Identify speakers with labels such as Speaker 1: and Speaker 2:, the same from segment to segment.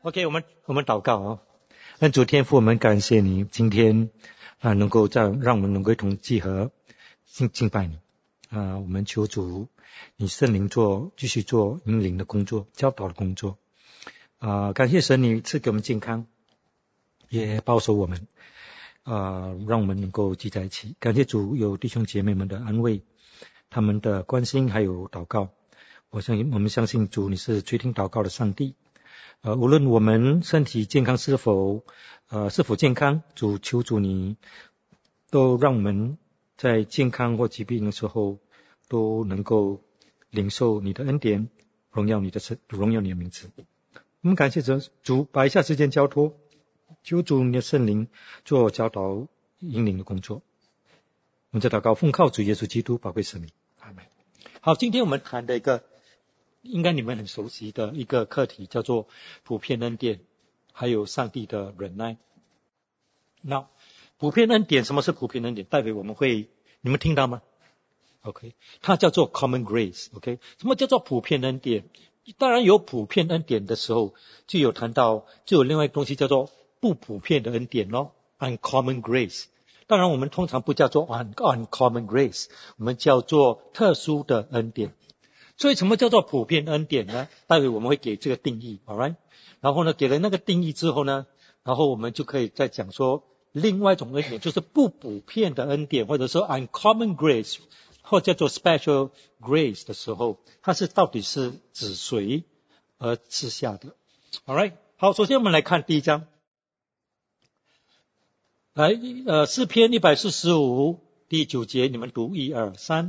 Speaker 1: OK， 我们祷告哦。恩主天父，我们感谢你今天能够让我们能够一同集合敬拜你我们求主你圣灵继续做引领的工作，教导的工作感谢神你赐给我们健康，也保守我们让我们能够聚在一起。感谢主有弟兄姐妹们的安慰，他们的关心还有祷告。我们相信主你是垂听祷告的上帝。无论我们身体健康是否健康，主求主你都让我们在健康或疾病的时候都能够领受你的恩典，荣耀你的名字。我们感谢主，把一下时间交托，求主你的圣灵做教导引领的工作。我们在祷告奉靠主耶稣基督宝贵圣名，阿们。好，今天我们谈的一个应该你们很熟悉的一个课题，叫做普遍恩典还有上帝的忍耐。那普遍恩典，什么是普遍恩典？待会我们会，你们听到吗？ OK， 它叫做 common grace。 OK， 什么叫做普遍恩典？当然有普遍恩典的时候，就有另外一个东西叫做不普遍的恩典咯， uncommon grace。 当然我们通常不叫做 uncommon grace， 我们叫做特殊的恩典。所以什么叫做普遍恩典呢？待会我们会给这个定义 alright， 然后呢给了那个定义之后呢，然后我们就可以再讲说另外一种恩典，就是不普遍的恩典，或者说 uncommon grace 或叫做 special grace 的时候，它是到底是指谁而赐下的。 alright， 好，首先我们来看第一章，来诗篇145第9节，你们读1、2、3。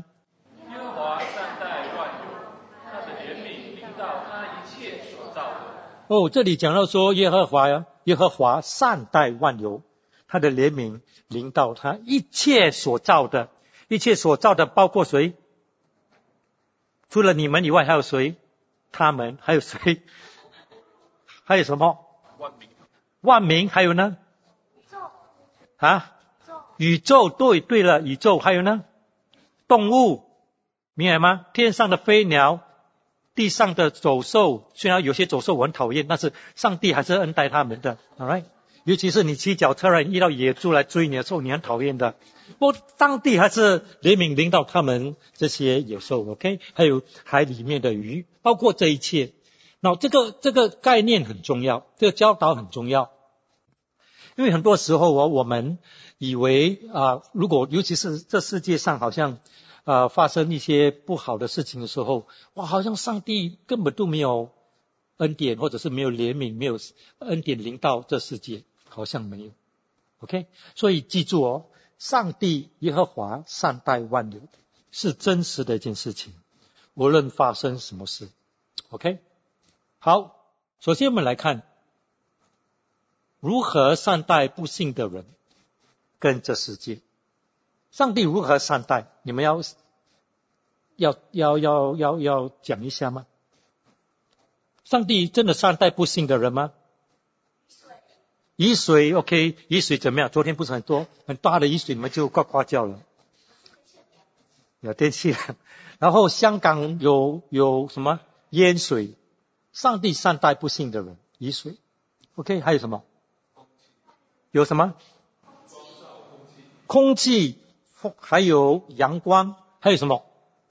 Speaker 1: 这里讲到说耶和华善待万有，他的怜悯临到他一切所造的。一切所造的包括谁？除了你们以外还有谁？他们还有谁？还有什么？万民。还有呢？宇宙。对了，宇宙。还有呢？动物，明白吗？天上的飞鸟，地上的走兽，虽然有些走兽我很讨厌，但是上帝还是恩待他们的。 alright， 尤其是你骑脚车遇到野猪来追你的时候，你很讨厌的，不过上帝还是怜悯临到他们这些野兽。 OK， 还有海里面的鱼，包括这一切。那这个概念很重要，这个教导很重要。因为很多时候我们以为如果尤其是这世界上好像发生一些不好的事情的时候，好像上帝根本都没有恩典，或者是没有怜悯，没有恩典临到这世界，好像没有。 OK， 所以记住上帝耶和华善待万有是真实的一件事情，无论发生什么事。 OK， 好，首先我们来看如何善待不幸的人跟这世界。上帝如何善待？你们要讲一下吗？上帝真的善待不幸的人吗？雨水 OK， 雨水怎么样？昨天不是很大的雨水，你们就呱呱叫了。有电器了。然后香港有什么淹水？上帝善待不幸的人，雨水 OK。 还有什么？有什么？空气，还有阳光，还有什么？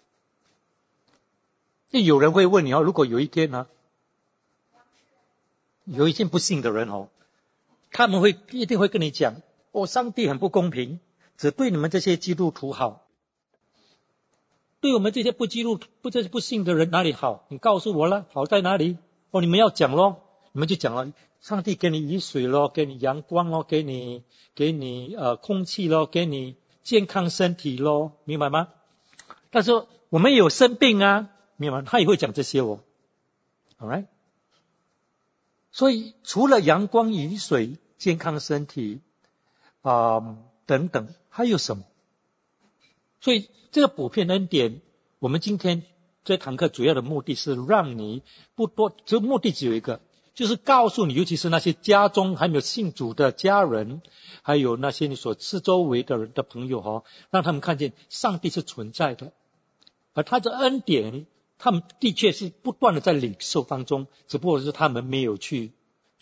Speaker 1: 就有人会问你如果有一天有一件不幸的人他们一定会跟你讲上帝很不公平，只对你们这些基督徒好，对我们这些不幸的人哪里好？你告诉我了，好在哪里？你们要讲咯，你们就讲了，上帝给你雨水咯，给你阳光咯，给你空气咯，给你健康身体咯，明白吗？但是我们也有生病明白吗？他也会讲这些alright。 所以除了阳光雨水健康身体等等，还有什么？所以这个普遍恩典，我们今天这堂课主要的目的是让你这目的只有一个，就是告诉你，尤其是那些家中还没有信主的家人，还有那些你所四周围的人的朋友让他们看见上帝是存在的，而他的恩典他们的确是不断的在领受当中，只不过是他们没有去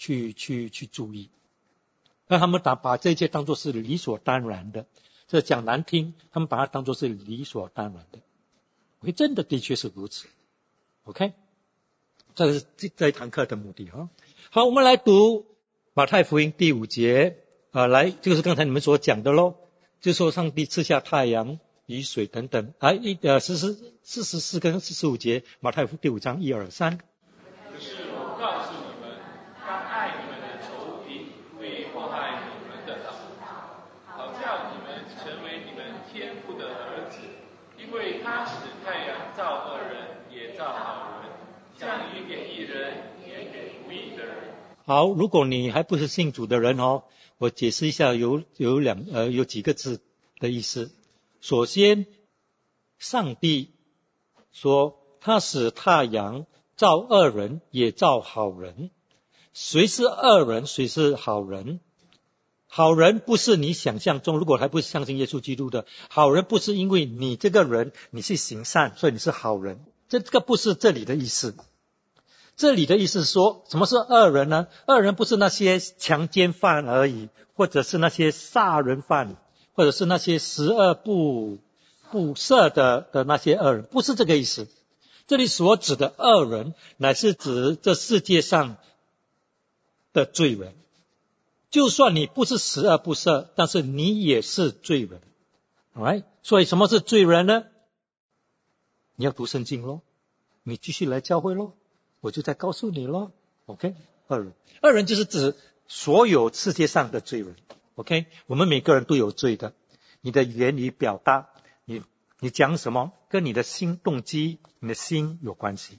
Speaker 1: 注意，让他们把这一切当作是理所当然的。这讲难听，他们把它当作是理所当然的。真的确是如此。OK， 这是这一堂课的目的啊。好，我们来读马太福音第5节来，这个是刚才你们所讲的咯，就是说上帝赐下太阳、雨水等等44跟45节，马太福音第5章1、2、3。
Speaker 2: 可是我告诉你们，当爱你们的仇敌，为祸害你们的祷告，好叫你们成为你们天父的儿子，因为他使太阳照恶人也照好人，降雨给义人也给不义的人。
Speaker 1: 好，如果你还不是信主的人我解释一下有几个字的意思。首先，上帝说他使太阳照恶人也照好人。谁是恶人，谁是好人？好人不是你想象中，如果还不是相信耶稣基督的，好人不是因为你这个人你是行善所以你是好人，这个不是这里的意思。这里的意思是说，什么是恶人呢？恶人不是那些强奸犯而已，或者是那些杀人犯，或者是那些十恶不赦的那些恶人，不是这个意思。这里所指的恶人，乃是指这世界上的罪人。就算你不是十恶不赦，但是你也是罪人。Alright？ 所以什么是罪人呢？你要读圣经咯，你继续来教会咯，我就再告诉你咯。OK？ 恶人就是指所有世界上的罪人。OK？ 我们每个人都有罪的。你的言语表达，你讲什么，跟你的心动机，你的心有关系。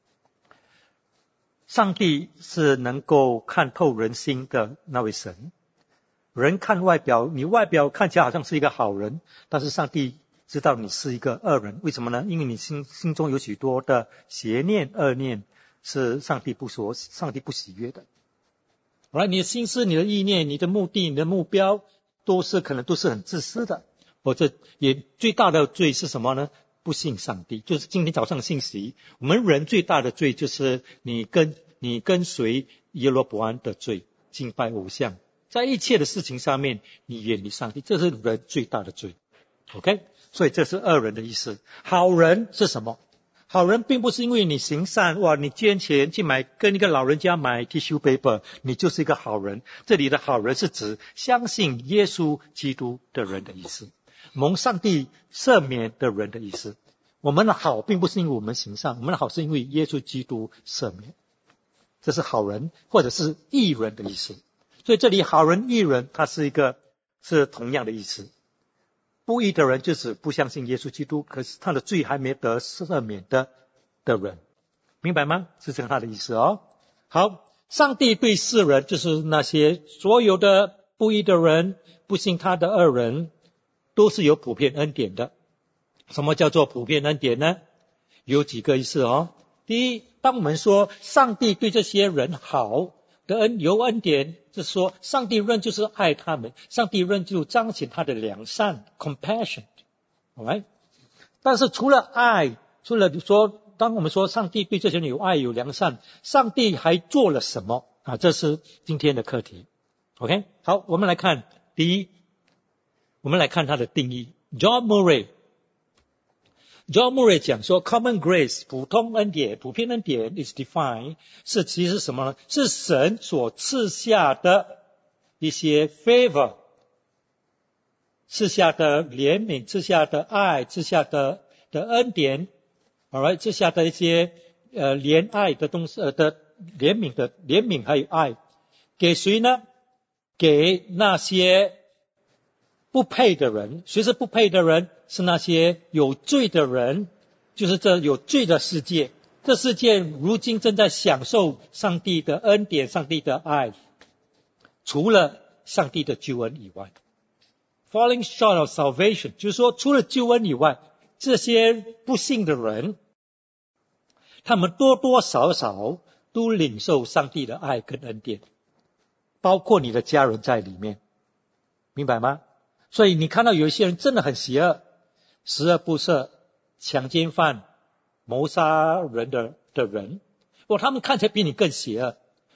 Speaker 1: 上帝是能够看透人心的那位神。人看外表，你外表看起来好像是一个好人，但是上帝知道你是一个恶人。为什么呢？因为你心中有许多的邪念、恶念，是上帝不喜悦的。你的心思、你的意念、你的目的、你的目标，可能都是很自私的。或者也最大的罪是什么呢？不信上帝。就是今天早上信息，我们人最大的罪就是你跟随耶罗波安的罪，敬拜偶像，在一切的事情上面你远离上帝，这是人最大的罪。 OK？ 所以这是恶人的意思。好人是什么？好人并不是因为你行善，你捐钱去跟一个老人家买 tissue paper， 你就是一个好人。这里的好人是指相信耶稣基督的人的意思，蒙上帝赦免的人的意思。我们的好并不是因为我们行善，我们的好是因为耶稣基督赦免。这是好人或者是义人的意思。所以这里好人义人它是同样的意思。不义的人就是不相信耶稣基督，可是他的罪还没得赦免的人，明白吗？是这样他的意思哦。好，上帝对世人，就是那些所有的不义的人，不信他的恶人，都是有普遍恩典的。什么叫做普遍恩典呢？有几个意思哦。第一，当我们说上帝对这些人好的有恩典，就是说上帝仍旧是爱他们，上帝仍旧彰显他的良善 compassion。 Alright？ 但是除了爱，除了说当我们说上帝对这些人有爱有良善，上帝还做了什么这是今天的课题。 OK？ 好，我们来看第一，我们来看他的定义。 John Murray讲说 common grace 普通恩典普遍恩典 is defined 是其实什么呢？是神所赐下的一些 favor， 赐下的怜悯，赐下的爱，赐下的恩典， alright， 赐下的一些怜爱的东西的怜悯还有爱，给谁呢？给那些不配的人。谁是不配的人？是那些有罪的人，就是这有罪的世界。这世界如今正在享受上帝的恩典，上帝的爱，除了上帝的救恩以外。 Falling short of salvation 就是说除了救恩以外，这些不信的人，他们多多少少都领受上帝的爱跟恩典，包括你的家人在里面，明白吗？所以你看到有一些人真的很邪恶，十恶不赦，强奸犯，谋杀人的人，他们看起来比你更邪恶，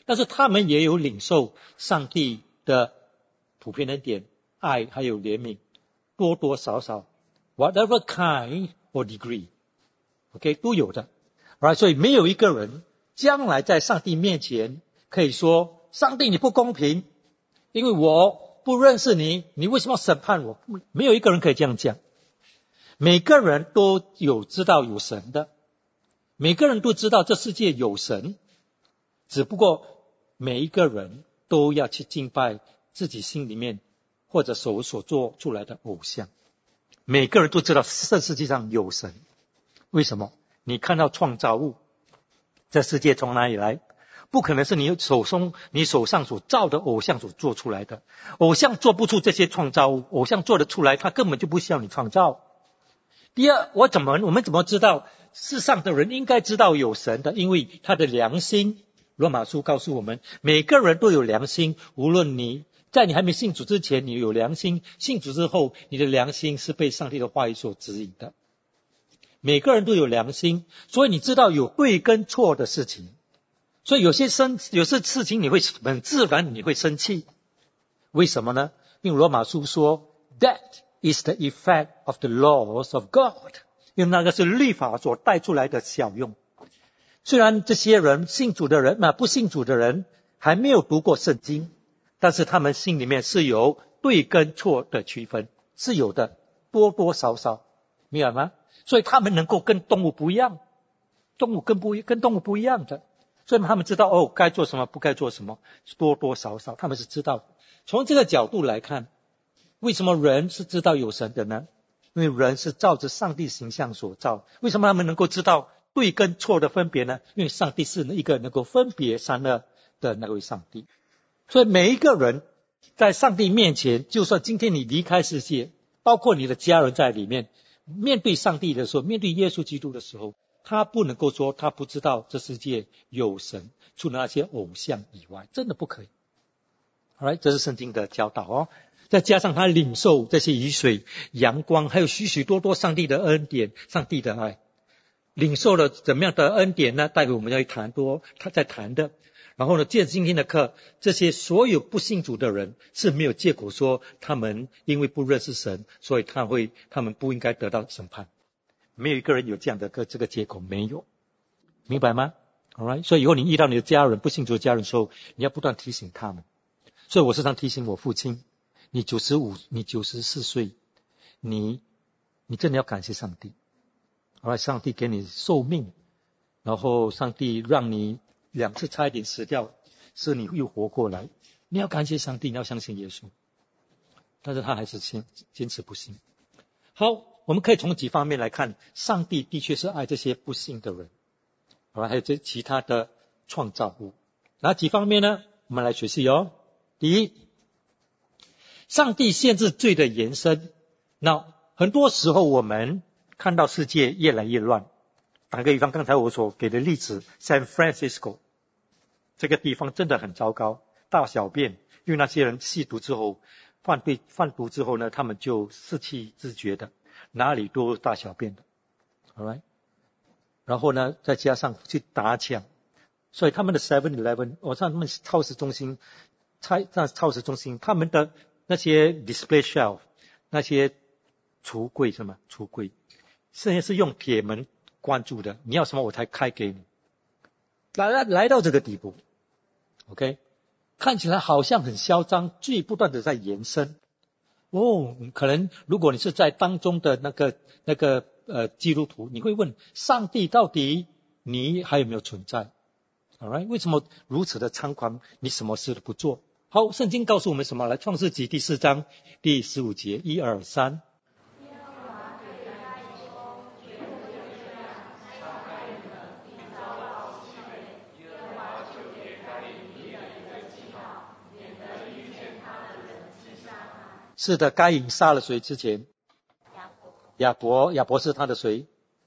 Speaker 1: 但是他们也有领受上帝的普遍恩典、爱还有怜悯，多多少少 whatever kind or degree，OK， 都有的。所以没有一个人将来在上帝面前可以说，上帝你不公平，因为我不认识你，你为什么要审判我？没有一个人可以这样讲。每个人都有知道有神的，每个人都知道这世界有神，只不过每一个人都要去敬拜自己心里面或者手所做出来的偶像。每个人都知道这世界上有神，为什么？你看到创造物，这世界从哪里来？不可能是你手上所造的偶像所做出来的，偶像做不出这些创造物，偶像做得出来，他根本就不需要你创造。第二，我们怎么知道世上的人应该知道有神的？因为他的良心，罗马书告诉我们，每个人都有良心，无论你在你还没信主之前你有良心，信主之后你的良心是被上帝的话语所指引的。每个人都有良心，所以你知道有对跟错的事情，所以有些事情你会很自然你会生气，为什么呢？因为罗马书说 That is the effect of the laws of God， 因为那个是律法所带出来的效用。虽然这些人信主的人不信主的人还没有读过圣经，但是他们心里面是有对跟错的区分，是有的，多多少少，明白吗？所以他们能够跟动物不一样，跟动物不一样的，所以他们知道该做什么不该做什么，多多少少他们是知道的。从这个角度来看，为什么人是知道有神的呢？因为人是照着上帝形象所造。为什么他们能够知道对跟错的分别呢？因为上帝是一个能够分别善恶的那位上帝。所以每一个人在上帝面前，就算今天你离开世界，包括你的家人在里面，面对上帝的时候，面对耶稣基督的时候，他不能够说他不知道这世界有神，除了那些偶像以外，真的不可以。Alright， 这是圣经的教导再加上他领受这些雨水、阳光，还有许许多多上帝的恩典、上帝的爱，领受了怎么样的恩典呢？待会我们要他在谈的。然后呢，借着今天的课，这些所有不信主的人是没有借口说他们因为不认识神，所以他们不应该得到审判。没有一个人有这样的这个借口，没有，明白吗？ Alright， 所以以后你遇到你的家人不信主的家人的时候，你要不断提醒他们。所以我时常提醒我父亲，你94岁，你真的要感谢上帝。Alright， 上帝给你寿命，然后上帝让你2次差一点死掉，是你又活过来，你要感谢上帝，你要相信耶稣。但是他还是坚持不信。好，我们可以从几方面来看，上帝的确是爱这些不信的人，还有这其他的创造物。哪几方面呢？我们来学习第一，上帝限制罪的延伸。那很多时候我们看到世界越来越乱。打个比方，刚才我所给的例子 San Francisco 这个地方真的很糟糕，大小便，因为那些人吸毒之后贩毒之后呢，他们就失去自觉的，哪里都大小便的。 Alright， 然后呢再加上去打抢，所以他们的 7-Eleven 我看他们超市中心他们的那些 display shelf 那些橱柜现在是用铁门关住的，你要什么我才开给你。来到这个地步 OK， 看起来好像很嚣张，罪不断的在延伸。可能如果你是在当中的那个基督徒，你会问上帝到底你还有没有存在？ Alright， 为什么如此的猖狂，你什么事都不做？好，圣经告诉我们什么？来，创世纪第4章第15节1、2、3。是的，该隐杀了谁之前？亚伯是他的谁？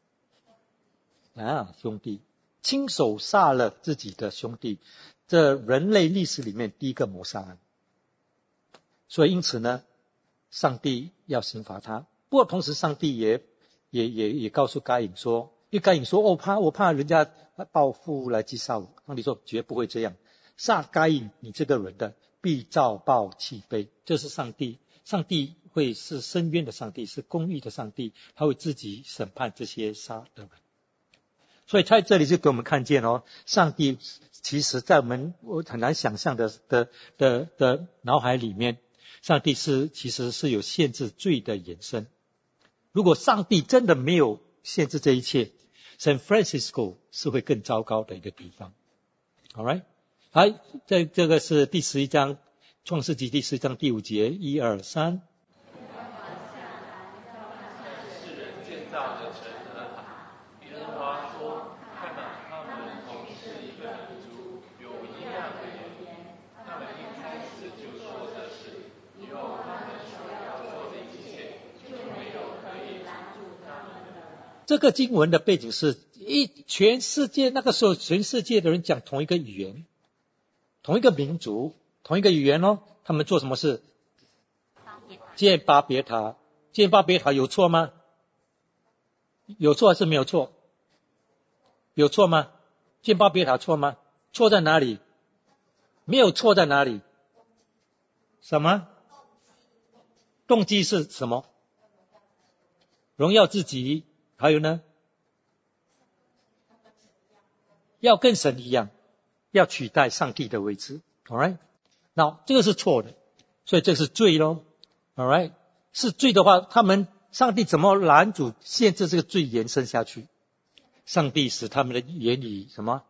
Speaker 1: 兄弟，亲手杀了自己的兄弟，这人类历史里面第一个谋杀案。所以因此呢，上帝要刑罚他。不过同时上帝也告诉该隐说，因为该隐说我怕人家报复来击杀我，上帝说绝不会这样。 杀该隐你这个人的，必照报其悲。这是上帝会是伸冤的上帝，是公义的上帝，他会自己审判这些杀的人。所以在这里就给我们看见上帝其实在我很难想象的脑海里面，上帝其实是有限制罪的延伸。如果上帝真的没有限制这一切， San Francisco 是会更糟糕的一个地方。 Alright， 好，这个是第11章，创世纪第11章第5节，1、2、3。
Speaker 2: 世人建造的城和塔，耶和华说，看哪，他们同是一个民族，有一样的语言。他们一开始就说的是，以后他们所要做的一切，就没有可以拦住他们的。
Speaker 1: 这个经文的背景是全世界那个时候，全世界的人讲同一个语言，同一个民族，同一个语言他们做什么事？建巴别塔。建巴别塔有错吗？有错还是没有错？有错吗？建巴别塔错吗？错在哪里？没有错在哪里？什么？动机是什么？荣耀自己。还有呢？要跟神一样，要取代上帝的位置。 Alright， 那这个是错的，所以这是罪咯。 Alright， 是罪的话，上帝怎么拦阻限制这个罪延伸下去？上帝使他们的言语什么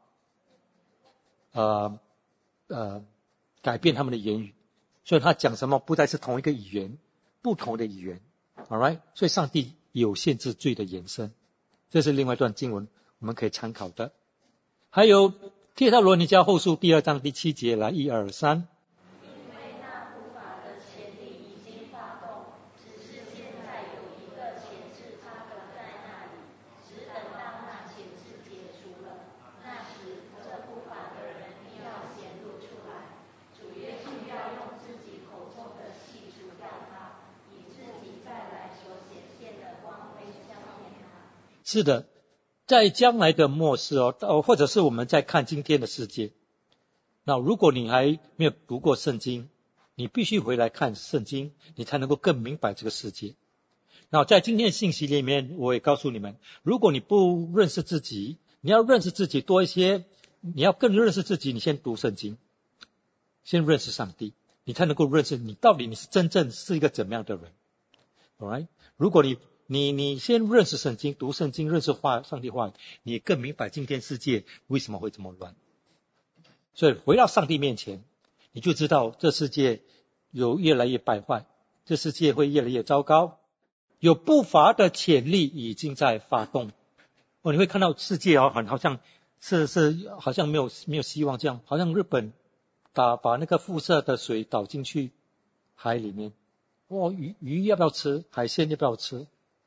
Speaker 1: 改变他们的言语，所以他讲什么不再是同一个语言，不同的语言。 Alright， 所以上帝有限制罪的延伸，这是另外一段经文我们可以参考的。还有帖撒罗尼迦后书第2章第7节，来1、2、3。
Speaker 3: 因为那不法的潜力已经发动，只是现在有一个前置插的在那里，只等到那前置结束了，那时这不法的人必要显露出来，主耶稣要用自己口中的气除掉他，以自己再来所显现的光辉消灭他。
Speaker 1: 是的，在将来的末世或者是我们在看今天的世界，那如果你还没有读过圣经，你必须回来看圣经，你才能够更明白这个世界。那在今天的信息里面，我也告诉你们，如果你不认识自己，你要认识自己多一些，你要更认识自己，你先读圣经，先认识上帝，你才能够认识你到底你是真正是一个怎么样的人。 Alright， 如果你先认识圣经，读圣经，认识上帝话，你更明白今天世界为什么会这么乱。所以回到上帝面前，你就知道这世界有越来越败坏，这世界会越来越糟糕，有不法的潜力已经在发动。你会看到世界好像好像没有希望这样，好像日本把那个辐射的水倒进去海里面，鱼要不要吃？海鲜要不要吃？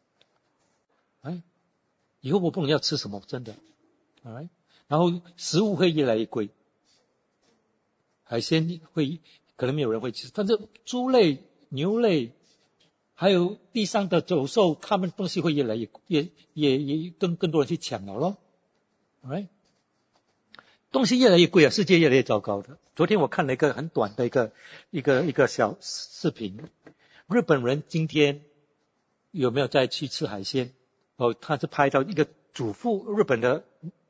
Speaker 1: 以后我不能要吃什么，真的。然后食物会越来越贵，海鲜可能没有人会吃，但是猪类、牛类，还有地上的走兽，他们东西会越来越更多人去抢了咯。东西越来越贵世界越来越糟糕的。昨天我看了一个很短的一个小视频，日本人今天有没有再去吃海鲜？他是拍到一个主妇，日本的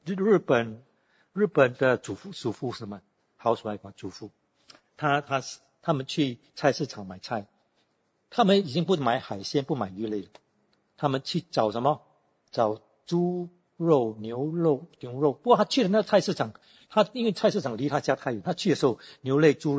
Speaker 1: 主妇什么 housewife 主妇，他们去菜市场买菜，他们已经不买海鲜，不买鱼类了，他们去找什么？找猪肉、牛肉。不过他去了那个菜市场，因为菜市场离他家太远，他去的时候牛类、猪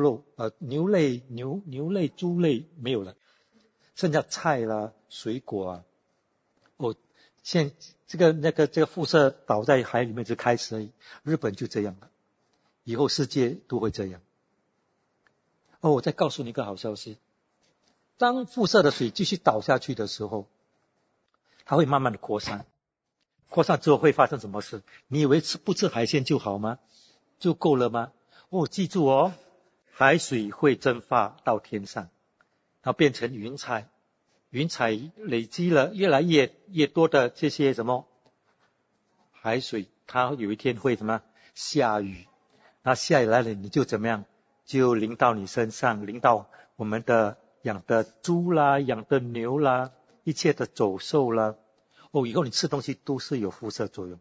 Speaker 1: 类没有了，剩下菜啦、水果啊。现这个辐射倒在海里面就开始而已，日本就这样了，以后世界都会这样。我再告诉你一个好消息，当辐射的水继续倒下去的时候，它会慢慢的扩散，扩散之后会发生什么事？你以为不吃海鲜就好吗？就够了吗？记住海水会蒸发到天上，然后变成云彩，云彩累积了越来越多的这些什么海水，它有一天会什么下雨， 那下雨来了，你就怎么样？就淋到你身上，淋到我们的养的猪啦、养的牛啦、一切的走兽啦。以后你吃东西都是有辐射作用。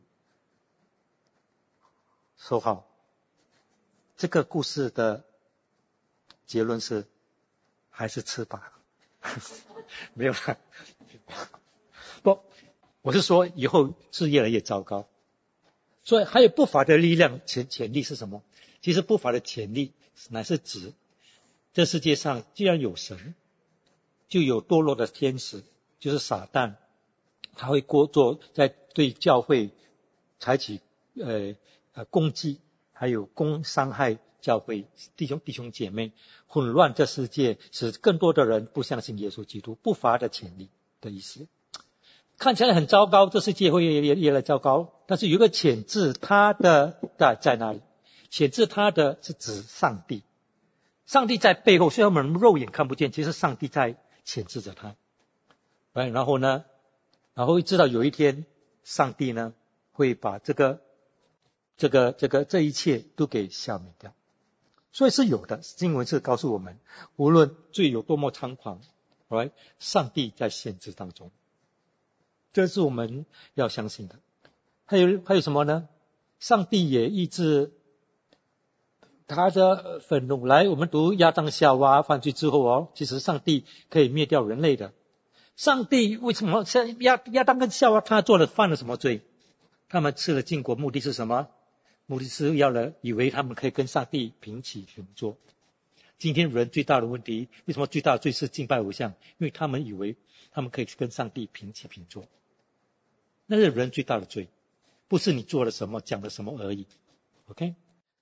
Speaker 1: 说好，这个故事的结论是还是吃吧。没有啦。不，我是说以后是越来越糟糕。所以还有不法的力量潜力是什么？其实不法的潜力乃是指这世界上既然有神，就有堕落的天使，就是撒旦，他会在对教会采取攻击，还有伤害教会弟兄姐妹，混乱这世界，使更多的人不相信耶稣基督。不法的潜力的意思，看起来很糟糕，这世界会越来越糟糕。但是有一个潜质他的在哪里？潜质他的是指上帝，上帝在背后，虽然我们肉眼看不见，其实上帝在潜质着他。然后呢，会知道有一天上帝呢会把这一切都给消灭掉。所以是有的，经文是告诉我们，无论罪有多么猖狂，上帝在限制当中，这是我们要相信的。还有什么呢？上帝也抑制他的愤怒。来，我们读亚当夏娃犯罪之后其实上帝可以灭掉人类的。上帝为什么亚当跟夏娃他犯了什么罪？他们吃了禁果，目的是什么？目的是以为他们可以跟上帝平起平坐。今天人最大的问题，为什么最大的罪是敬拜偶像？因为他们以为他们可以跟上帝平起平坐。那是人最大的罪，不是你做了什么讲了什么而已。 OK，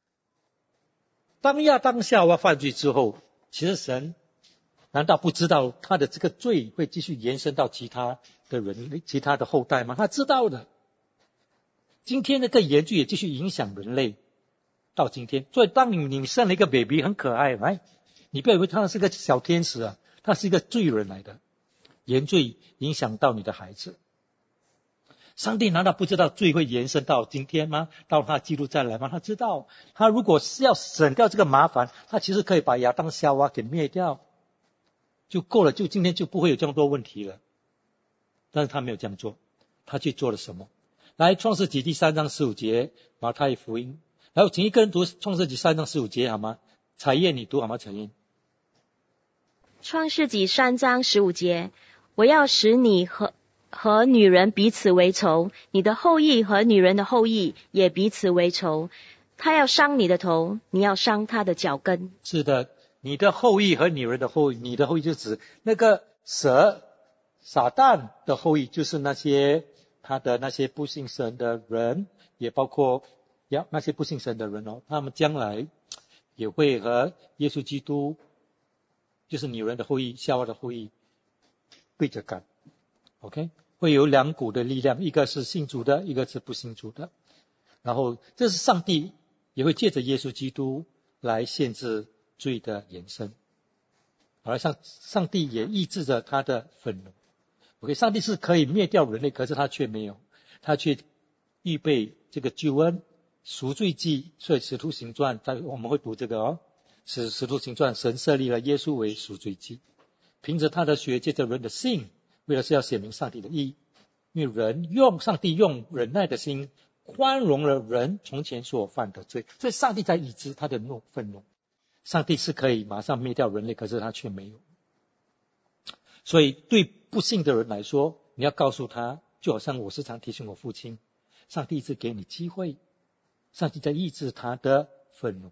Speaker 1: 当亚当夏娃犯罪之后，其实神难道不知道他的这个罪会继续延伸到其他的人、其他的后代吗？他知道的。今天的这个严罪也继续影响人类到今天。所以当你生了一个 baby 很可爱，你不要以为他是个小天使啊，他是一个罪人来的。严罪影响到你的孩子，上帝难道不知道罪会延伸到今天吗？到他基督再来吗？他知道。他如果是要省掉这个麻烦，他其实可以把亚当夏娃给灭掉就够了，就今天就不会有这么多问题了。但是他没有这样做，他去做了什么？来，创世纪第3章15节，马太福音。然后请一个人读创世纪3章15节好吗？彩燕你读好吗？彩燕。
Speaker 4: 创世纪3章15节，我要使你和女人彼此为仇，你的后裔和女人的后裔也彼此为仇。他要伤你的头，你要伤他的脚跟。
Speaker 1: 是的，你的后裔和女人的后裔，你的后裔就指那个蛇撒旦的后裔，就是他的那些不信神的人，也包括那些不信神的人他们将来也会和耶稣基督，就是女人的后裔、夏娃的后裔对着干。OK， 会有2股的力量，一个是信主的，一个是不信主的。然后这是上帝也会借着耶稣基督来限制罪的延伸，而上帝也抑制着他的愤怒。OK， 上帝是可以灭掉人类，可是他却没有，他却预备这个救恩赎罪祭。所以使徒行传我们会读这个使徒行传，神设立了耶稣为赎罪祭，凭着他的血，借着人的信，为了是要显明上帝的义。因为上帝用忍耐的心宽容了人从前所犯的罪，所以上帝在抑制他的愤怒。上帝是可以马上灭掉人类，可是他却没有。所以对不信的人来说，你要告诉他，就好像我时常提醒我父亲，上帝一直给你机会，上帝在抑制他的愤怒。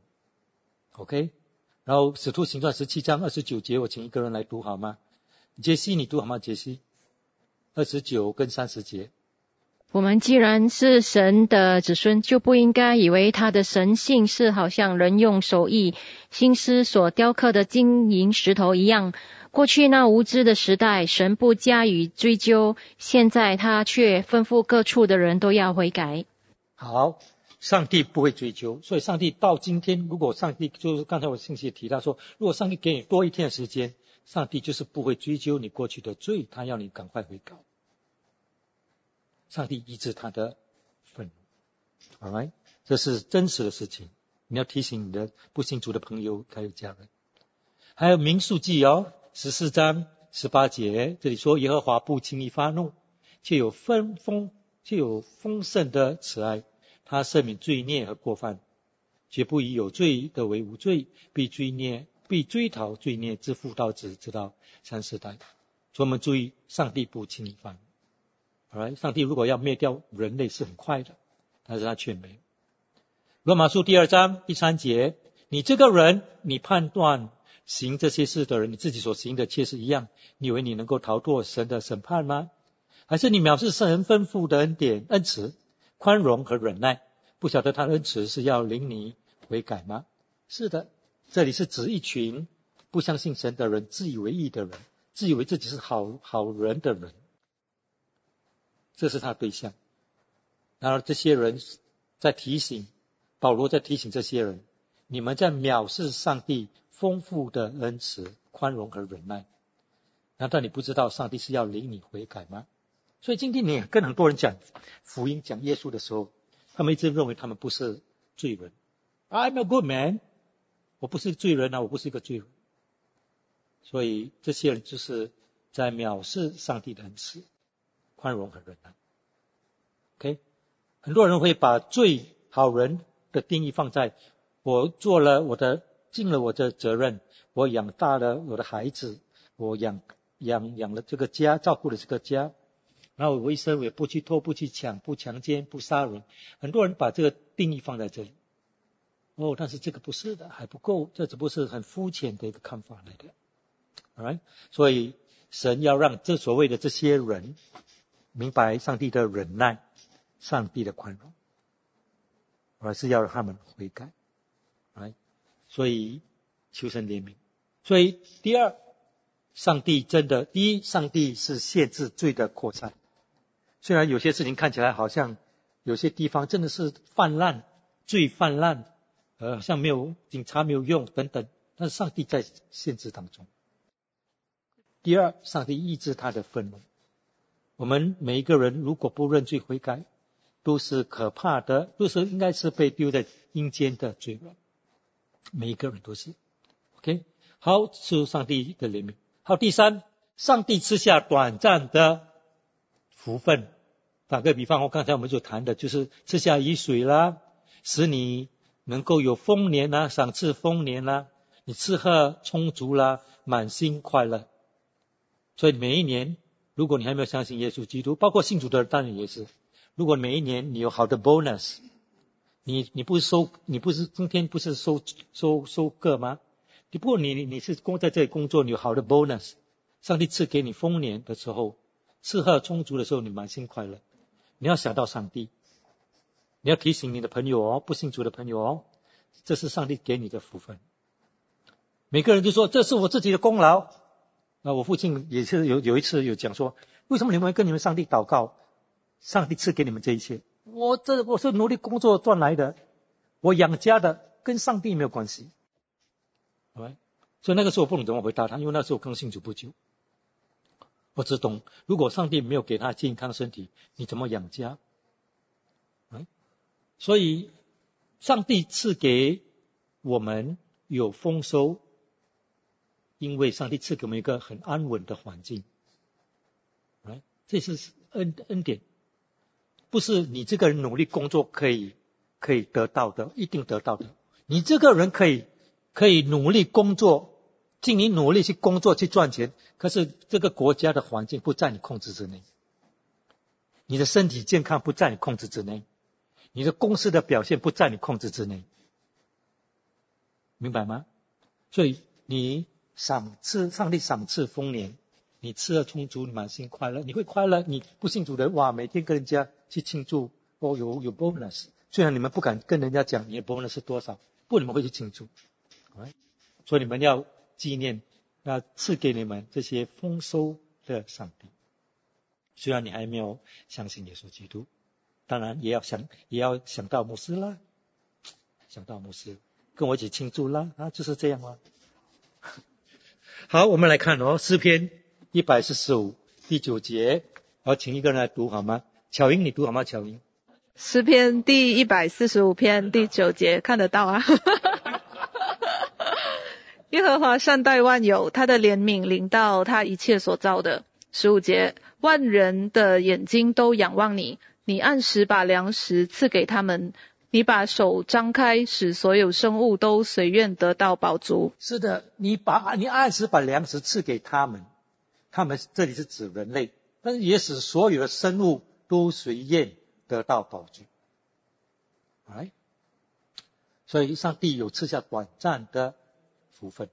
Speaker 1: OK， 然后使徒行传17章29节，我请一个人来读好吗？杰西你读好吗？杰西29跟30节。
Speaker 5: 我们既然是神的子孙，就不应该以为他的神性是好像人用手艺心思所雕刻的金银石头一样。过去那无知的时代，神不加以追究，现在他却吩咐各处的人都要悔改。
Speaker 1: 好，上帝不会追究，所以上帝到今天，如果上帝就是刚才我信息提到说，如果上帝给你多一天的时间，上帝就是不会追究你过去的罪，他要你赶快悔改。上帝抑制他的愤怒。 Alright， 这是真实的事情。 你要提醒你的不信主的朋友还有家人。还有民数记14章18节，这里说耶和华不轻易发怒，却有丰盛的慈爱，他赦免罪孽和过犯，绝不以有罪的为无罪，必追讨罪孽，自父到子，直到3、4代。所以我们注意，上帝不轻易发怒。上帝如果要灭掉人类是很快的，但是他却没有。罗马书第2章第3节，你这个人，你判断行这些事的人，你自己所行的却是一样，你以为你能够逃脱神的审判吗？还是你藐视神吩咐的恩典、恩慈、宽容和忍耐，不晓得他的恩慈是要领你悔改吗？是的，这里是指一群不相信神的人，自以为义的人，自以为自己是好人的人，这是他对象。然而这些人在提醒，保罗在提醒这些人，你们在藐视上帝丰富的恩慈、宽容和忍耐，难道你不知道上帝是要领你悔改吗？所以今天你跟很多人讲福音、讲耶稣的时候，他们一直认为他们不是罪人。I'm a good man， 我不是罪人啊，我不是一个罪人。所以这些人就是在藐视上帝的恩慈、宽容和忍耐。OK， 很多人会把罪好人的定义放在我尽了我的责任，我养大了我的孩子，我养了这个家，照顾了这个家，然后我一生也不去偷、不去抢、不强奸、不杀人。很多人把这个定义放在这里。但是这个不是的，还不够，这只不过是很肤浅的一个看法来的。Alright， 所以神要让这所谓的这些人明白上帝的忍耐、上帝的宽容，而是要让他们悔改。所以求神怜悯。所以第二，第一，上帝是限制罪的扩散。虽然有些事情看起来好像有些地方真的是泛滥，罪泛滥，好像警察没有用等等，但是上帝在限制当中。第二，上帝抑制他的愤怒。我们每一个人如果不认罪悔改，都是可怕的，都是应该是被丢在阴间的罪人。每一个人都是。OK， 好，是上帝的怜悯。好，第三，上帝赐下短暂的福分。打个比方，刚才我们所谈的就是赐下雨水啦，使你能够有丰年啦，赏赐丰年啦，你吃喝充足啦，满心快乐。所以每一年，如果你还没有相信耶稣基督，包括信主的人当然也是，如果每一年你有好的 bonus， 你不是今天不是收割吗？不过你是在这里工作，你有好的 bonus， 上帝赐给你丰年的时候，吃喝充足的时候，你满心快乐。你要想到上帝，你要提醒你的朋友不信主的朋友这是上帝给你的福分。每个人就说这是我自己的功劳。我父亲也是有一次有讲说，为什么你们跟你们上帝祷告，上帝赐给你们这一切？我是努力工作赚来的，我养家的，跟上帝没有关系。所以那个时候我不懂怎么回答他，因为那时候刚信主不久。我只懂，如果上帝没有给他健康身体，你怎么养家？所以上帝赐给我们有丰收，因为上帝赐给我们一个很安稳的环境。这是恩典，不是你这个人努力工作可以得到的，一定得到的。你这个人可以努力工作，尽你努力去工作去赚钱，可是这个国家的环境不在你控制之内，你的身体健康不在你控制之内，你的公司的表现不在你控制之内，明白吗？所以你上帝赏赐丰年，你吃了充足，你满心快乐，你会快乐。你不信主的人，每天跟人家去庆祝，有 bonus， 虽然你们不敢跟人家讲你的 bonus 是多少，不过你们会去庆祝。所以你们要纪念，要赐给你们这些丰收的上帝。虽然你还没有相信耶稣基督，当然也要想到牧师啦，想到牧师跟我一起庆祝啦，就是这样。好，我们来看诗篇145第9节，请一个人来读好吗？巧英你读好吗？巧英。
Speaker 6: 诗篇第145篇第9节，看得到啊。耶和华善待万有，他的怜悯临到他一切所造的。15节，万人的眼睛都仰望你，你按时把粮食赐给他们，你把手张开，使所有生物都随愿得到饱足。
Speaker 1: 是的，你按时把粮食赐给他们，他们这里是指人类，但是也使所有的生物都随愿得到饱足。Right? 所以上帝有赐下短暂的福分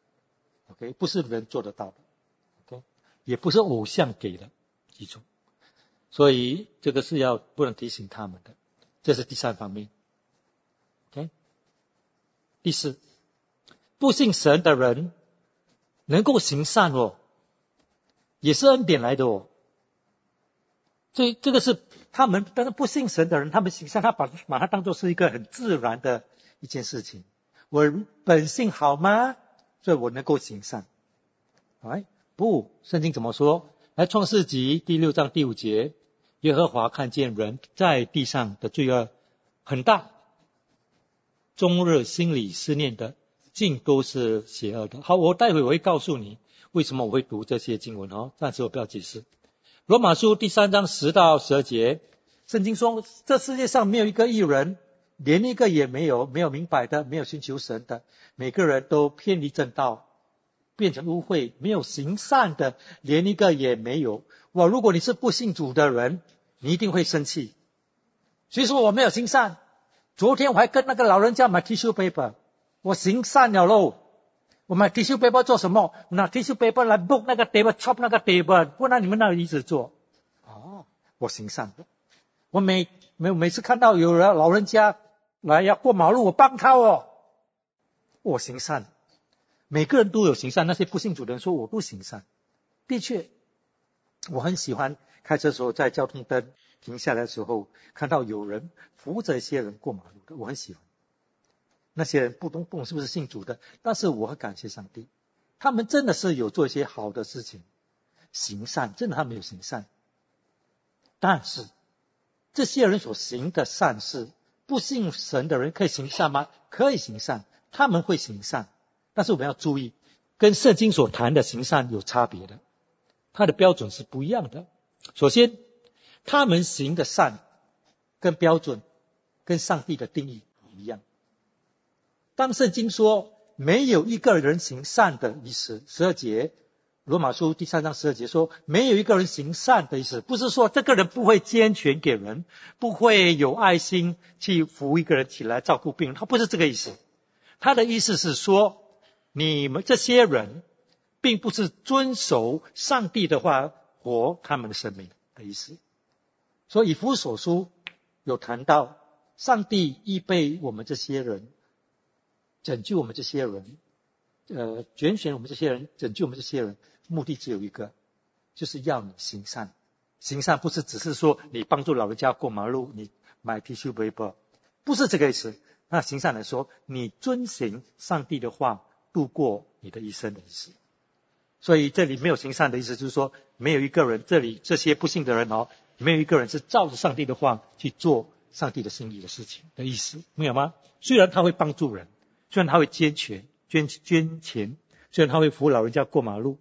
Speaker 1: ，OK， 不是人做得到的 ，OK， 也不是偶像给的，记住。所以这个是不能提醒他们的，这是第3方面。OK， 第4，不信神的人能够行善也是恩典来的所以这个是他们，但是不信神的人，他们行善，他把它当作是一个很自然的一件事情。我本性好吗？所以我能够行善。不，圣经怎么说？来，创世纪第6章第5节，耶和华看见人在地上的罪恶很大，终日心里思念的尽都是邪恶的。好，我待会我会告诉你为什么我会读这些经文暂时我不要解释。罗马书第3章10到12节，圣经说这世界上没有一个义人，连一个也没有，没有明白的，没有寻求神的，每个人都偏离正道，变成污秽，没有行善的，连一个也没有。如果你是不信主的人，你一定会生气。谁说我没有行善？昨天我还跟那个老人家买 tissue paper， 我行善了咯。我买 tissue paper 做什么？我拿 tissue paper 来 book 那个 table， chop 那个 table， 不然你们那里一直做。我行善的。我每次看到有人老人家来要过马路，我帮他我行善。每个人都有行善，那些不信主的人说我不行善。的确，我很喜欢开车的时候在交通灯停下来的时候，看到有人扶着一些人过马路的，我很喜欢。那些人不懂是不是信主的，但是我很感谢上帝，他们真的是有做一些好的事情，行善，真的他们有行善。但是这些人所行的善事，不信神的人可以行善吗？可以行善，他们会行善，但是我们要注意，跟圣经所谈的行善有差别的，它的标准是不一样的。首先，他们行的善跟标准跟上帝的定义不一样。当圣经说没有一个人行善的意思，12节，罗马书第3章12节说没有一个人行善的意思，不是说这个人不会捐钱给人，不会有爱心去扶一个人起来照顾病人，他不是这个意思。他的意思是说，你们这些人并不是遵守上帝的话活他们的生命的意思。所以以弗所书有谈到上帝预备我们这些人，拯救我们这些人，拣选我们这些人，拯救我们这些人，目的只有一个，就是要你行善。行善不是只是说你帮助老人家过马路，你买 tissue paper， 不是这个意思。那行善来说，你遵行上帝的话，度过你的一生的意思。所以这里没有行善的意思，就是说没有一个人，这里这些不信的人没有一个人是照着上帝的话去做上帝的心意的事情的意思，没有吗？虽然他会帮助人，虽然他会捐钱，虽然他会扶老人家过马路。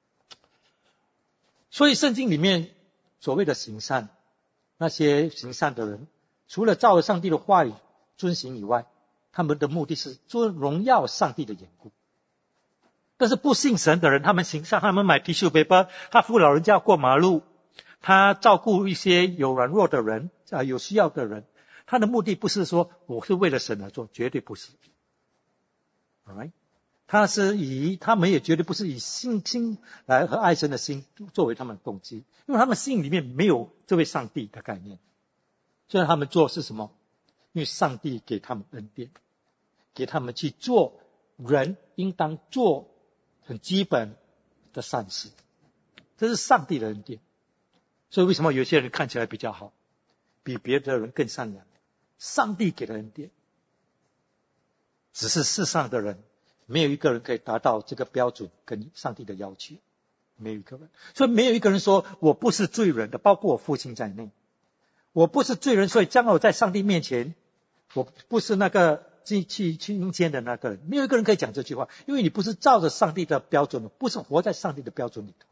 Speaker 1: 所以圣经里面所谓的行善，那些行善的人，除了照着上帝的话语遵行以外，他们的目的是荣耀上帝的缘故。但是不信神的人，他们行善，他们买 tissue paper， 他扶老人家过马路，他照顾一些有软弱的人，有需要的人，他的目的不是说我是为了神而做，绝对不是。Alright？ 他们也绝对不是以信心来和爱神的心作为他们的动机，因为他们心里面没有这位上帝的概念。虽然他们做是什么？因为上帝给他们恩典，给他们去做人应当做很基本的善事，这是上帝的恩典。所以为什么有些人看起来比较好，比别的人更善良？上帝给的恩典。只是世上的人没有一个人可以达到这个标准跟上帝的要求，没有一个人。所以没有一个人说我不是罪人的，包括我父亲在内。 我不是罪人，所以将来我在上帝面前，我不是那个去阴间的那个人。没有一个人可以讲这句话，因为你不是照着上帝的标准，不是活在上帝的标准里头。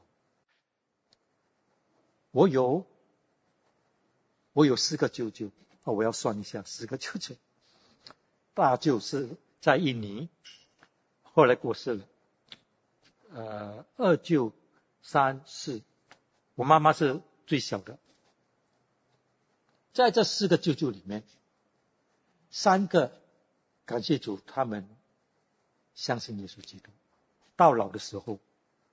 Speaker 1: 我有4个舅舅，我要算一下4个舅舅。大舅是在印尼，后来过世了。2舅、3、4，我妈妈是最小的。在这4个舅舅里面，3个感谢主，他们相信耶稣基督。到老的时候，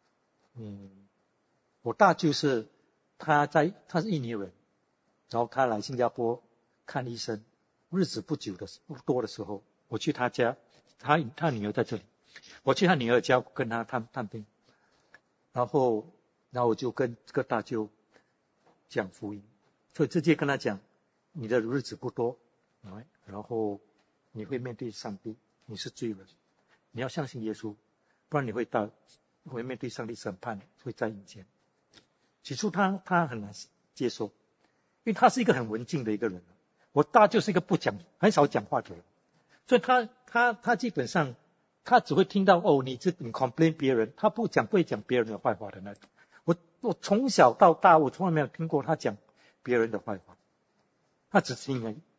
Speaker 1: 我大舅是他是印尼人，然后他来新加坡看医生，日子不多的时候，我去他家，他女儿在这里，我去他女儿家跟他探病，然后我就跟这个大舅讲福音，所以直接跟他讲，你的日子不多，然后你会面对上帝，你是罪人，你要相信耶稣，不然你会面对上帝审判，会在阴间。起初他很难接受，因为他是一个很文静的一个人，我大舅是一个很少讲话的人，所以他基本上他只会听到你 complain 别人，他不会讲别人的坏话的那种。我从小到大我从来没有听过他讲别人的坏话，他只听，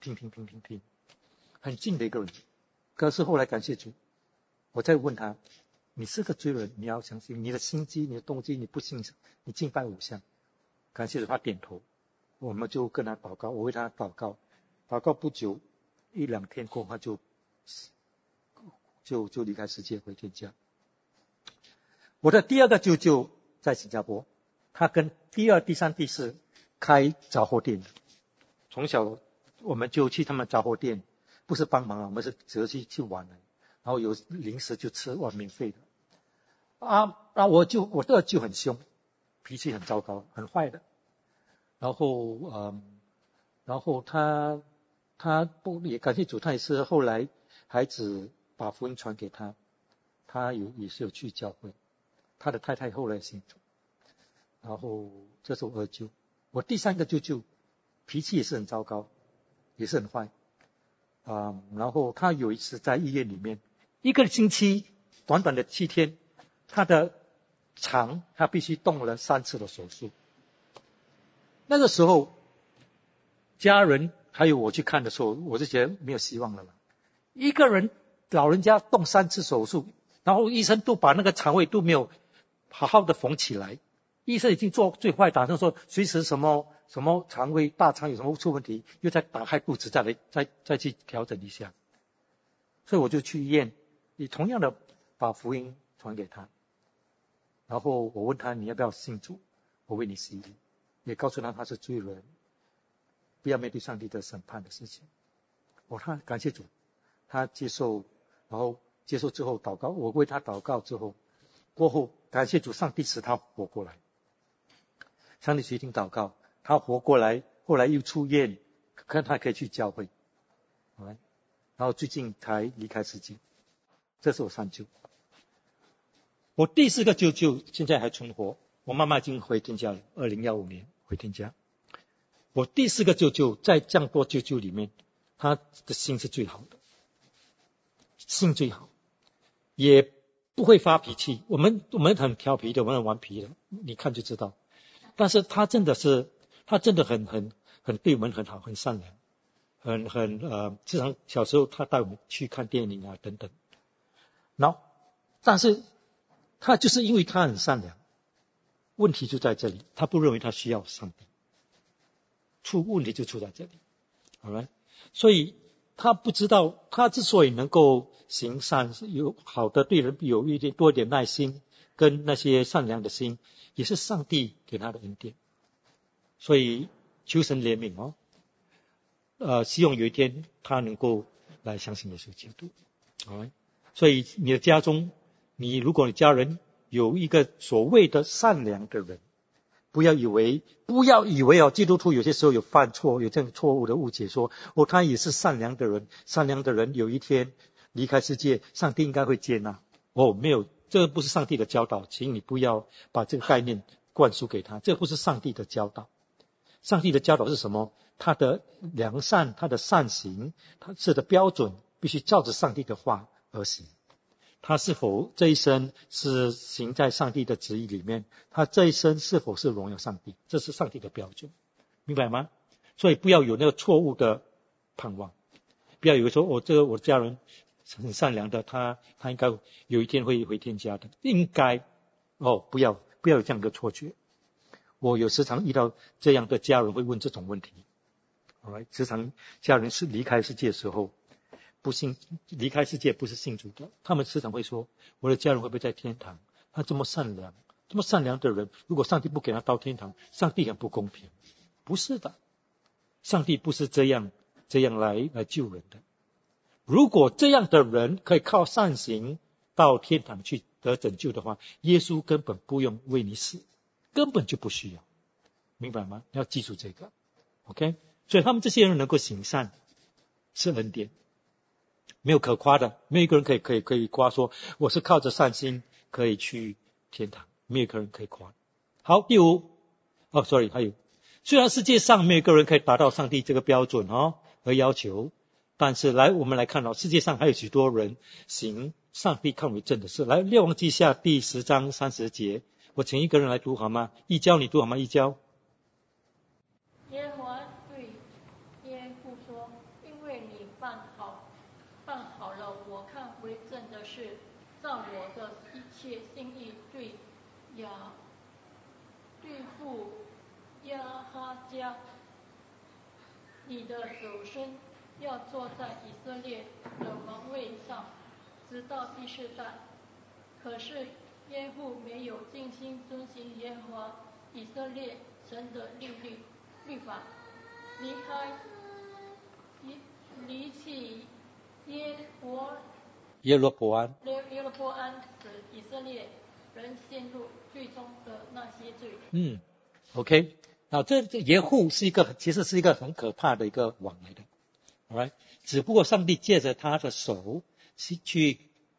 Speaker 1: 很静的一个人。可是后来感谢主，我再问他，你是个罪人，你要相信你的心机、你的动机，你不信，你敬拜偶像。感谢主，他点头，我们就跟他祷告，我为他祷告不久1-2天过后，他就离开世界回天家。我的第2个舅舅在新加坡，他跟第2、第3、第4开杂货店的。从小我们就去他们杂货店，不是帮忙我们是只是去玩的，然后有零食就吃，免费的。我的2舅很凶，脾气很糟糕，很坏的。然后他也感谢主，他也是后来孩子把福音传给他，他也是有去教会，他的太太后来信主。然后这是我2舅，我第3个舅舅脾气也是很糟糕，也是很坏。然后他有一次在医院里面1个星期，短短的7天，他的肠他必须动了3次的手术。那个时候家人还有我去看的时候，我就觉得没有希望了嘛。一个人老人家动3次手术，然后医生都把那个肠胃都没有好好的缝起来，医生已经做最坏打算，说随时什么肠胃大肠有什么出问题，又再打开肚子再去调整一下。所以我就去医院，你同样的把福音传给他，然后我问他你要不要信主，我为你洗礼，也告诉他是罪人，不要面对上帝的审判的事情。他感谢主，他接受，然后接受之后祷告，我为他祷告之后，过后感谢主，上帝使他活过来。上帝垂听祷告，他活过来，后来又出院，看他可以去教会，然后最近才离开世界。这是我3舅。我第4个舅舅现在还存活，我妈妈已经回天家了，2015年回天家。我第4个舅舅在这样多舅舅里面，他的心是最好的，心最好，也不会发脾气。我们很调皮的，我们很顽皮的，你看就知道。但是他真的很对我们很好，很善良，经常小时候他带我们去看电影啊等等。但是他就是因为他很善良，问题就在这里，他不认为他需要上帝，问题就出在这里。Alright？ 所以他不知道，他之所以能够行善，有好的对人有多一点耐心跟那些善良的心，也是上帝给他的恩典。所以求神怜悯希望有一天他能够来相信耶稣基督。所以你的家中，如果你家人有一个所谓的善良的人，不要以为基督徒有些时候有犯错，有这样错误的误解，说他也是善良的人，善良的人有一天离开世界，上帝应该会接纳。没有，这不是上帝的教导，请你不要把这个概念灌输给他，这不是上帝的教导。 上帝的教导是什么？他的良善，他的善行，他是的标准必须照着上帝的话而行。他是否这一生是行在上帝的旨意里面？他这一生是否是荣耀上帝？这是上帝的标准，明白吗？所以不要有那个错误的盼望，不要以为说我的家人很善良的，他应该有一天会回天家的，应该不要有这样的错觉。我有时常遇到这样的家人会问这种问题，时常家人是离开世界的时候，离开世界不是信主的，他们时常会说，我的家人会不会在天堂？他这么善良的人，如果上帝不给他到天堂，上帝很不公平。不是的，上帝不是这样来救人的。如果这样的人可以靠善行到天堂去得拯救的话，耶稣根本不用为你死，根本就不需要，明白吗？要记住这个 OK。 所以他们这些人能够行善是恩典，没有可夸的，没有一个人可以夸说我是靠着善心可以去天堂，没有一个人可以夸。好，第五还有，虽然世界上没有一个人可以达到上帝这个标准和要求，但是我们来看世界上还有许多人行上帝看为正的事。来，列王记下第10章30节，我请一个人来读好吗？一交你读好吗？一交。
Speaker 7: 耶和华对耶户说，因为你办好了我看为正的事，照我的一切心意对付亚哈家，你的子孙要坐在以色列的王位上，直到第4代。可是耶户没有尽心遵行耶和华以色列神的律法，离弃耶罗波安，使以色列人陷入最终的那些罪。
Speaker 1: OK。 那这耶户其实是一个很可怕的一个王来的 ，alright。 只不过上帝借着他的手去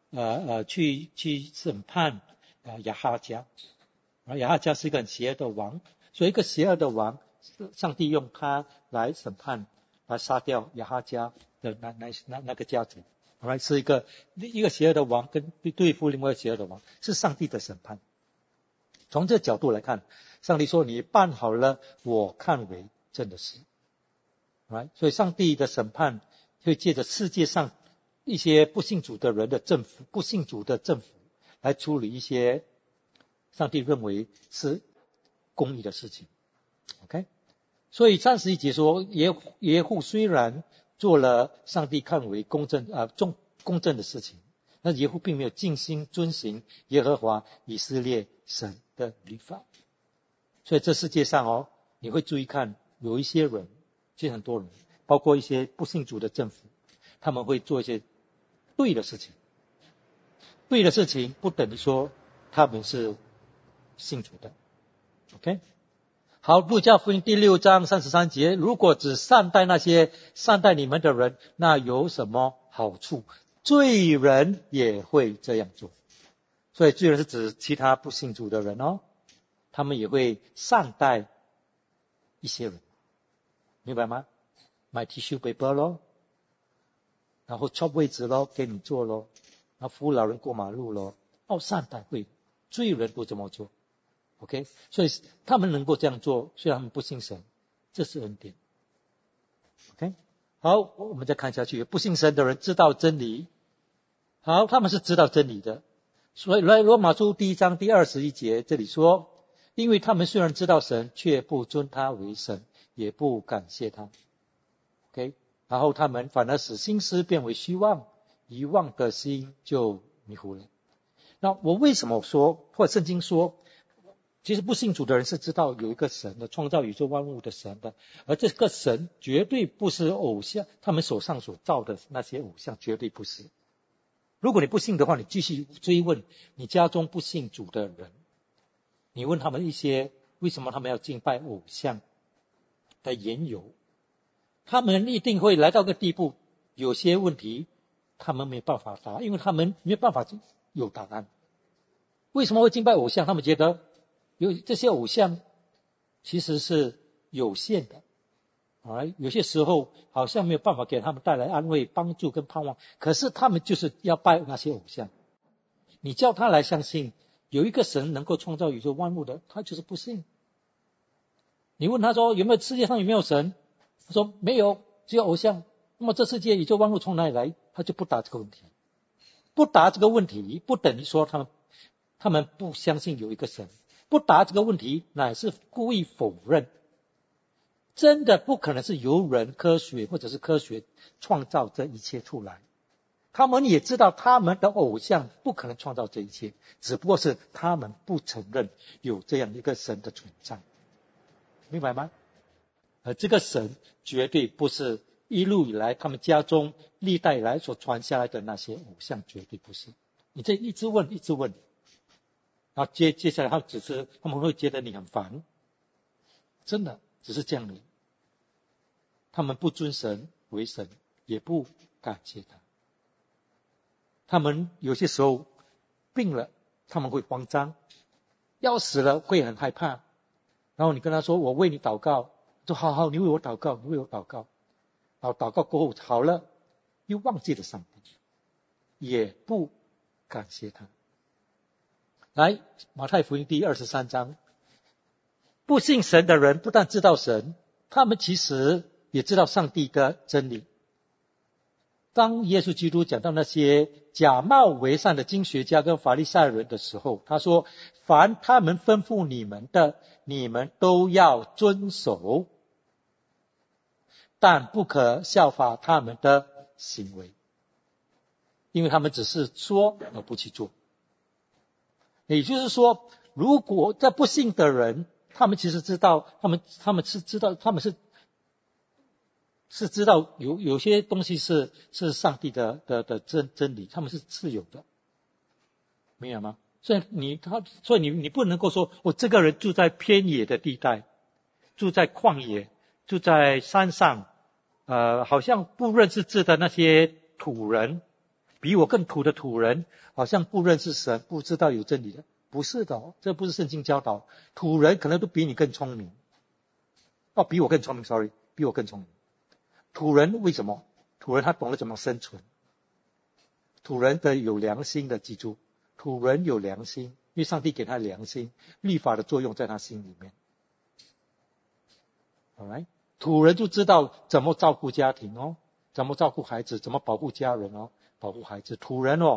Speaker 1: 审判亚哈家，亚哈家是一个很邪恶的王，所以一个邪恶的王，上帝用他来审判，来杀掉亚哈家的那个家族，是一个邪恶的王跟对付另外一个邪恶的王，是上帝的审判。从这角度来看，上帝说你办好了我看为正的事，所以上帝的审判会借着世界上一些不信主的人的政府，不信主的政府来处理一些上帝认为是公义的事情 OK。 所以31节说耶户虽然做了上帝看为公正的事情，那耶户并没有尽心遵行耶和华以色列神的律法。所以这世界上你会注意看，有一些人，其实很多人，包括一些不信主的政府，他们会做一些对的事情。对的事情不等于说他们是信主的 OK。 好，路加福音第6章33节，如果只善待那些善待你们的人，那有什么好处？罪人也会这样做。所以罪人是指其他不信主的人他们也会善待一些人，明白吗？买 tissue paper 咯，然后chop位置咯，给你做咯，然后扶老人过马路咯，善待会，罪人不这么做 OK。 所以他们能够这样做，虽然他们不信神，这是恩典 OK。 好，我们再看下去，不信神的人知道真理。好，他们是知道真理的，所以来罗马书第1章第21节这里说，因为他们虽然知道神，却不尊他为神，也不感谢他 OK。 然后他们反而使心思变为虚妄，遗忘的心就迷糊了。那我为什么说，或者圣经说，其实不信主的人是知道有一个神的，创造宇宙万物的神的，而这个神绝对不是偶像，他们手上所造的那些偶像绝对不是。如果你不信的话，你继续追问你家中不信主的人，你问他们一些为什么他们要敬拜偶像的缘由，他们一定会来到个地步，有些问题他们没办法答，因为他们没办法有答案。为什么会敬拜偶像？他们觉得有这些偶像其实是有限的。有些时候好像没有办法给他们带来安慰、帮助跟盼望，可是他们就是要拜那些偶像。你叫他来相信有一个神能够创造宇宙万物的，他就是不信。你问他说世界上有没有神，他说没有，只有偶像。那么这世界宇宙万物从哪里来？他就不答这个问题。不答这个问题不等于说他们不相信有一个神，不答这个问题乃是故意否认真的不可能是由人科学或者是科学创造这一切出来。他们也知道他们的偶像不可能创造这一切，只不过是他们不承认有这样一个神的存在，明白吗？而这个神绝对不是一路以来他们家中历代以来所传下来的那些偶像，绝对不是。你这一直问，然后接下来他们会觉得你很烦，真的只是这样的。他们不尊神为神，也不感谢他。他们有些时候病了，他们会慌张，要死了会很害怕。然后你跟他说我为你祷告，说好，你为我祷告，然后祷告过后好了，又忘记了上帝，也不感谢他。来，马太福音第23章，不信神的人不但知道神，他们其实也知道上帝的真理。当耶稣基督讲到那些假冒为善的经学家跟法利赛人的时候，他说凡他们吩咐你们的，你们都要遵守，但不可效法他们的行为，因为他们只是说而不去做。也就是说，如果这不信的人，他们其实知道，他们是知道，他们是知道有些东西是上帝的真理，他们是有的，明白吗？所以你不能够说这个人住在偏野的地带，住在旷野，住在山上，好像不认识字的那些土人，比我更土的土人，好像不认识神，不知道有真理的。不是的，这不是圣经教导。土人可能都比你更聪明，比我更聪明 ，sorry， 比我更聪明。土人为什么？土人他懂得怎么生存。土人的有良心的，记住，土人有良心，因为上帝给他良心，律法的作用在他心里面。Alright， 土人就知道怎么照顾家庭怎么照顾孩子，怎么保护家人保护孩子。土人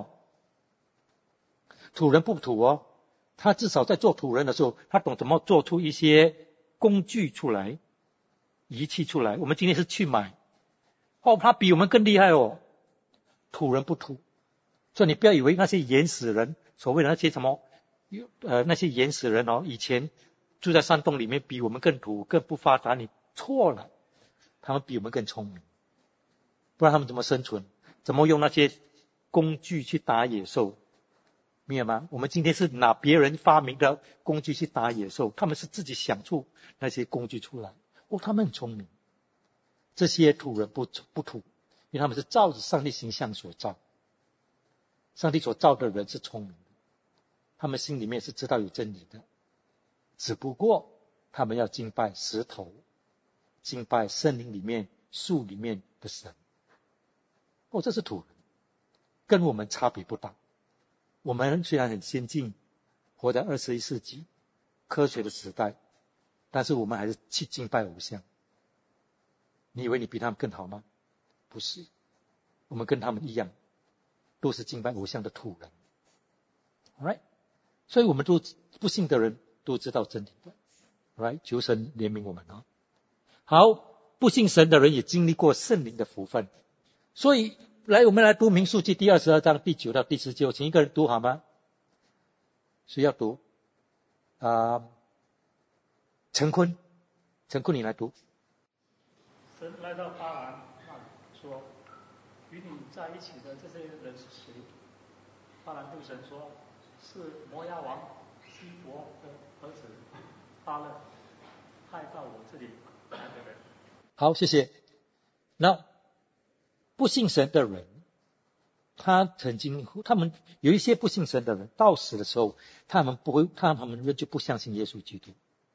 Speaker 1: 土人不土他至少在做土人的时候，他懂怎么做出一些工具出来，仪器出来。我们今天是去买，他比我们更厉害土人不土，所以你不要以为那些原始人，所谓的那些什么那些原始人以前住在山洞里面比我们更土更不发达，你错了，他们比我们更聪明，不然他们怎么生存？怎么用那些工具去打野兽？明白吗？我们今天是拿别人发明的工具去打野兽，他们是自己想出那些工具出来。他们很聪明。这些土人不土，因为他们是照着上帝形象所造。上帝所造的人是聪明的，他们心里面是知道有真理的，只不过他们要敬拜石头，敬拜森林里面树里面的神。这是土人，跟我们差别不大。我们虽然很先进，活在21世纪科学的时代，但是我们还是去敬拜偶像。你以为你比他们更好吗？不是，我们跟他们一样，都是敬拜偶像的土人。Alright， 所以我们都不信的人都知道真理的。Alright， 求神怜悯我们好，不信神的人也经历过圣灵的福分，所以我们来读民数记第22章第9到第19，请一个人读好吗？谁要读？陈坤你来读。
Speaker 8: 神来到巴兰那里说，与你在一起的这些人是谁？巴兰对神说，是摩押王西伯的儿子巴勒派到我这里来的人。
Speaker 1: 好，谢谢。那不信神的人，他们有一些不信神的人，到死的时候，他们就不相信耶稣基督。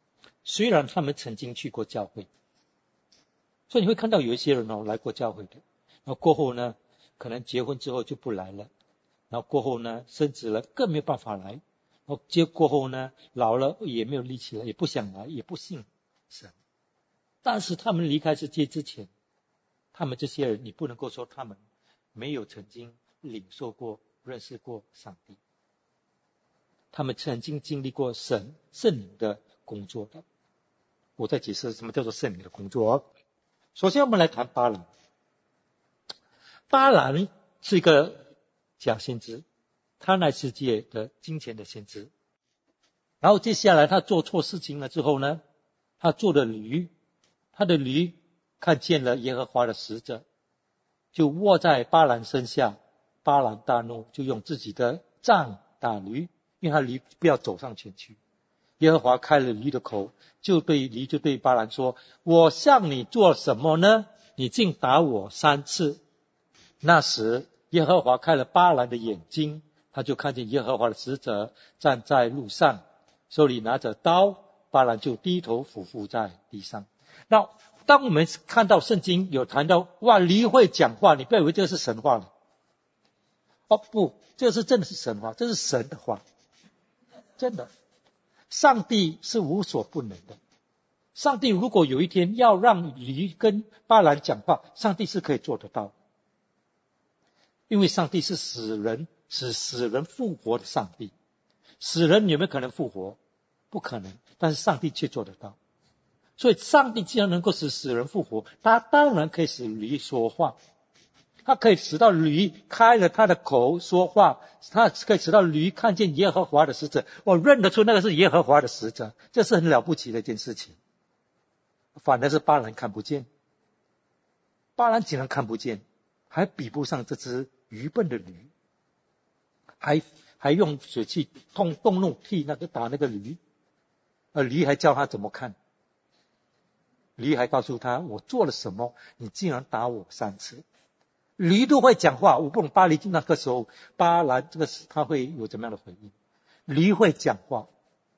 Speaker 1: 虽然他们曾经去过教会，所以你会看到有一些人来过教会的，然后过后呢，可能结婚之后就不来了，然后过后呢，升职了更没有办法来，然后过后呢，老了也没有力气了，也不想来，也不信神。但是他们离开世界之前，他们这些人，你不能够说他们没有曾经领受过、认识过上帝，他们曾经经历过圣灵的工作的。我在解释什么叫做圣灵的工作。首先我们来谈巴兰。巴兰是一个假先知，他乃世界的金钱的先知。然后接下来他做错事情了之后呢，他坐的驴，他的驴看见了耶和华的使者，就卧在巴兰身下。巴兰大怒，就用自己的杖打驴，因为他驴不要走上前去。耶和华开了驴的口，就对巴兰说，我向你做什么呢？你竟打我3次。那时耶和华开了巴兰的眼睛，他就看见耶和华的使者站在路上，手里拿着刀。巴兰就低头俯伏在地上。那当我们看到圣经有谈到哇，驴会讲话，你不要以为这是神话了。不，这是真的是神话，这是神的话，真的。上帝是无所不能的。上帝如果有一天要让驴跟巴兰讲话，上帝是可以做得到。因为上帝是使人复活的上帝。死人有没有可能复活？不可能，但是上帝却做得到。所以上帝既然能够使死人复活，他当然可以使驴说话。他可以使到驴开了他的口说话，他可以使到驴看见耶和华的使者，我认得出那个是耶和华的使者，这是很了不起的一件事情。反而是巴兰看不见，巴兰竟然看不见，还比不上这只愚笨的驴，还用血气动怒打那个驴，驴还教他怎么看，驴还告诉他我做了什么，你竟然打我3次。驴都会讲话，我不懂巴黎那个时候巴兰这个他会有怎么样的回应。驴会讲话，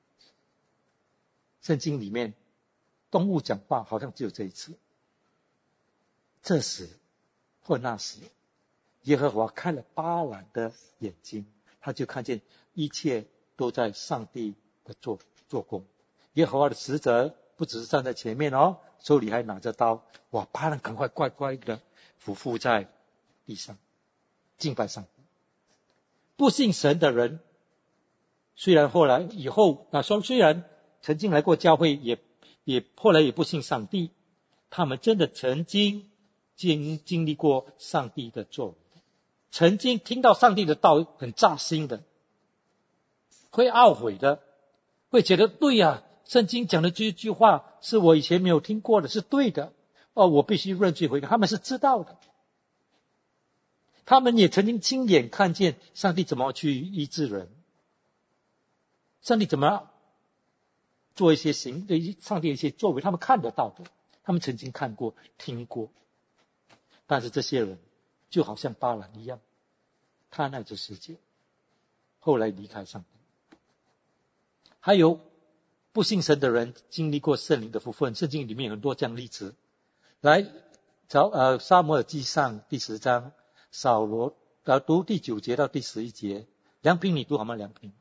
Speaker 1: 圣经里面动物讲话好像只有这一次。这时或那时，耶和华开了巴兰的眼睛，他就看见一切都在上帝的做工。耶和华的使者不只是站在前面手里还拿着刀。哇，巴兰赶快乖乖的俯伏在地上敬拜上帝。不信神的人，虽然曾经来过教会，也后来也不信上帝，他们真的曾经经历过上帝的作为，曾经听到上帝的道很扎心的，会懊悔的，会觉得对呀，圣经讲的这句话是我以前没有听过的，是对的，我必须认罪悔改。他们是知道的，他们也曾经亲眼看见上帝怎么去医治人，上帝怎么做一些上帝的一些作为，他们看得到的，他们曾经看过听过。但是这些人就好像巴兰一样，贪爱这世界，后来离开上帝。还有不信神的人经历过圣灵的福分，圣经里面有很多这样例子。来找撒母耳记上第10章，扫罗读第9节到第11节。梁平你读好吗？梁平。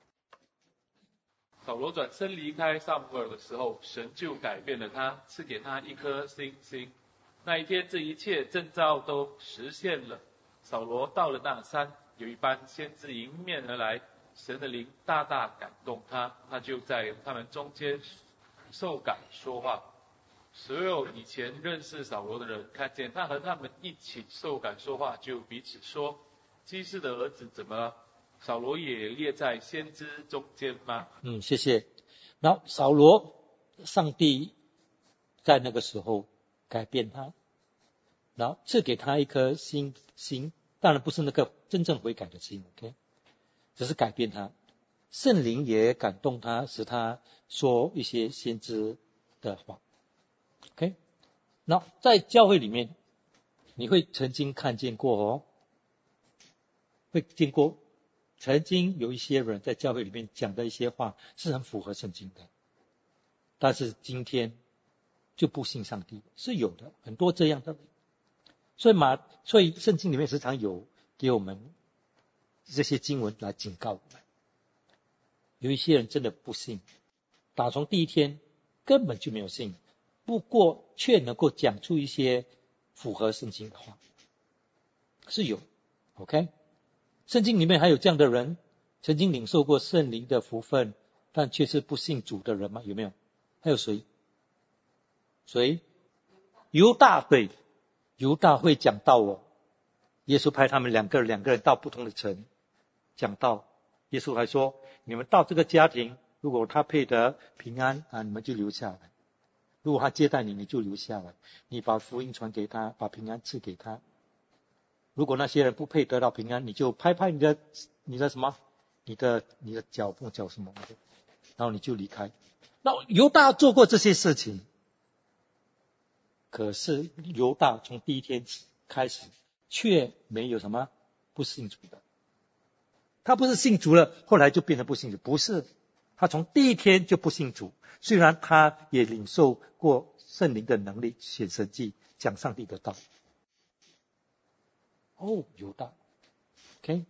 Speaker 2: 扫罗转身离开撒母耳的时候，神就改变了他，赐给他一颗星星。那一天，这一切征兆都实现了。扫罗到了那山，有一班先知迎面而来，神的灵大大感动他，他就在他们中间受感说话。所有以前认识扫罗的人看见他和他们一起受感说话，就彼此说：基士的儿子怎么了？扫罗也列在先知中间吗？
Speaker 1: 谢谢。然后扫罗，上帝在那个时候改变他，然后赐给他一颗心，当然不是那个真正悔改的心 ，OK， 只是改变他。圣灵也感动他，使他说一些先知的话 ，OK。那在教会里面，你会曾经看见过会见过曾经有一些人在教会里面讲的一些话是很符合圣经的， 但是今天就不信上帝，是有的，很多这样的。所以圣经里面时常有给我们这些经文来警告我们。有一些人真的不信，打从第一天根本就没有信，不过却能够讲出一些符合圣经的话，是有 OK。 圣经里面还有这样的人，曾经领受过圣灵的福分，但却是不信主的人吗？有没有？还有谁？犹大。对，犹大会讲道哦。耶稣派他们两个人到不同的城讲道，耶稣还说，你们到这个家庭，如果他配得平安你们就留下来，如果他接待你，你就留下来，你把福音传给他，把平安赐给他。如果那些人不配得到平安，你就拍拍你的什么，你的脚什么，然后你就离开。那犹大做过这些事情，可是犹大从第一天开始却没有什么不信主的。他不是信主了后来就变成不信主，不是，他从第一天就不信主。虽然他也领受过圣灵的能力，显神迹，讲上帝的道。犹大 OK。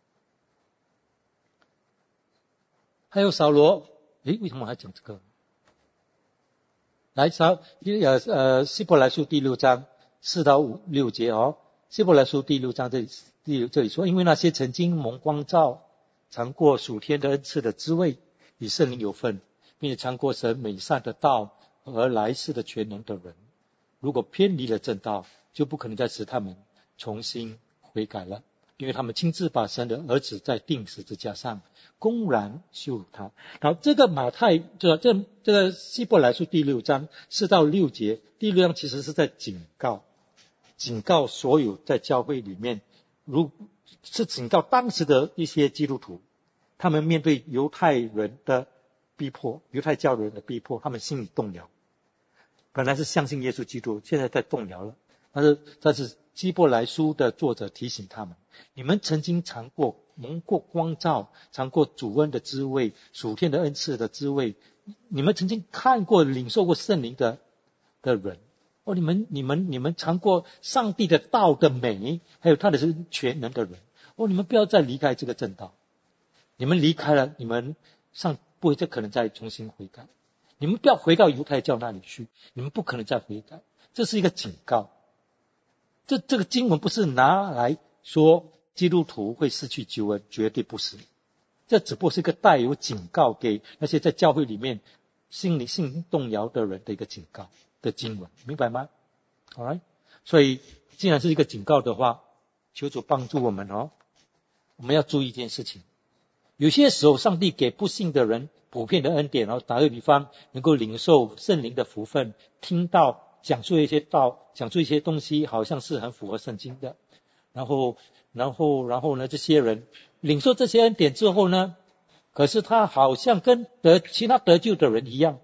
Speaker 1: 还有扫罗，为什么还讲这个？来希伯来书第6章4到6节希伯来书第6章这里说，因为那些曾经蒙光照，尝过属天的恩赐的滋味，与圣灵有份，并且尝过神美善的道和来世的全能的人，如果偏离了正道，就不可能再使他们重新悔改了，因为他们亲自把神的儿子在钉十字架上公然羞辱他。然后这个这个希伯来书第6章4到6节，第6章其实是在警告所有在教会里面，是警告当时的一些基督徒，他们面对犹太人的逼迫，犹太教人的逼迫，他们心里动摇，本来是相信耶稣基督，现在在动摇了。但是希伯来书的作者提醒他们，你们曾经蒙过光照，尝过主恩的滋味，属天的恩赐的滋味，你们曾经看过领受过圣灵的人你们尝过上帝的道的美，还有他的是全能的人你们不要再离开这个正道，你们离开了，你们不会再可能再重新悔改，你们不要回到犹太教那里去，你们不可能再悔改，这是一个警告。这个经文不是拿来说基督徒会失去救恩，绝对不是，这只不过是一个带有警告给那些在教会里面心里动摇的人的一个警告的经文，明白吗？ Alright， 所以既然是一个警告的话，求主帮助我们我们要注意一件事情，有些时候上帝给不信的人普遍的恩典打个比方，能够领受圣灵的福分，听到讲述一些道，讲述一些东西，好像是很符合圣经的。然后呢，这些人领受这些恩典之后呢，可是他好像跟其他得救的人一样，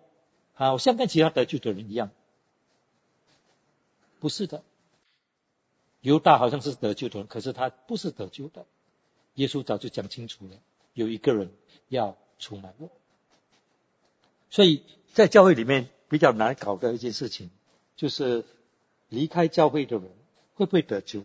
Speaker 1: 不是的。犹大好像是得救的人，可是他不是得救的。耶稣早就讲清楚了，有一个人要出卖我。所以在教会里面比较难搞的一件事情，就是离开教会的人会不会得救？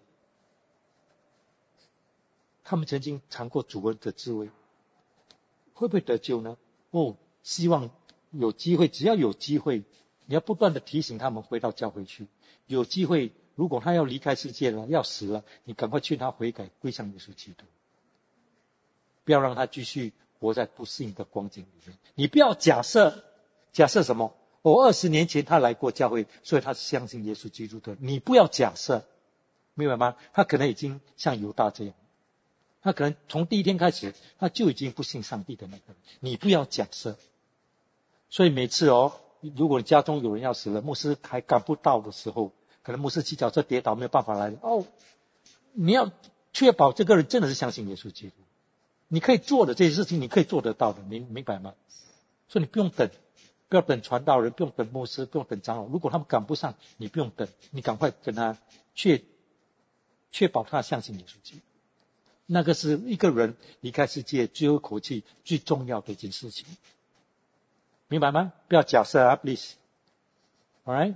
Speaker 1: 他们曾经尝过主恩的滋味，会不会得救呢？希望有机会，只要有机会，你要不断的提醒他们回到教会去。有机会，如果他要离开世界了，要死了，你赶快劝他悔改，归向耶稣基督，不要让他继续活在不幸的光景里面。你不要假设什么20年前他来过教会，所以他是相信耶稣基督的。你不要假设，明白吗？他可能已经像犹大这样，他可能从第一天开始他就已经不信上帝的那个人。你不要假设。所以每次如果你家中有人要死了，牧师还赶不到的时候，可能牧师骑脚车跌倒没有办法来了你要确保这个人真的是相信耶稣基督。你可以做的这些事情，你可以做得到的，你明白吗？所以你不用等，不要等传道人，不用等牧师，不用等长老。如果他们赶不上，你不用等，你赶快跟他确保他相信耶稣基督。那个是一个人离开世界最后一口气最重要的一件事情。 明白吗？不要假设啊 ，please。Alright？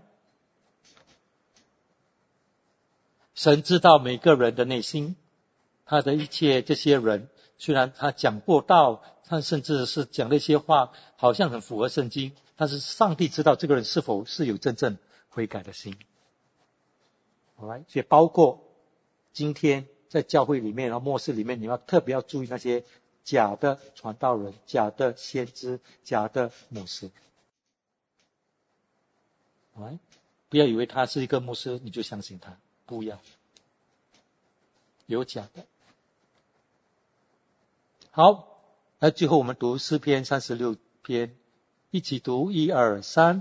Speaker 1: 神知道每个人的内心，他的一切这些人，虽然他讲过道，他甚至是讲那些话，好像很符合圣经，但是上帝知道这个人是否是有真正悔改的心。Alright？ 所以包括今天在教会里面，然后末世里面，你要特别要注意那些假的传道人、假的先知、假的牧师。Alright？ 不要以为他是一个牧师你就相信他，不要，有假的。好，那最后我们读诗篇36篇，一起读1、2、3。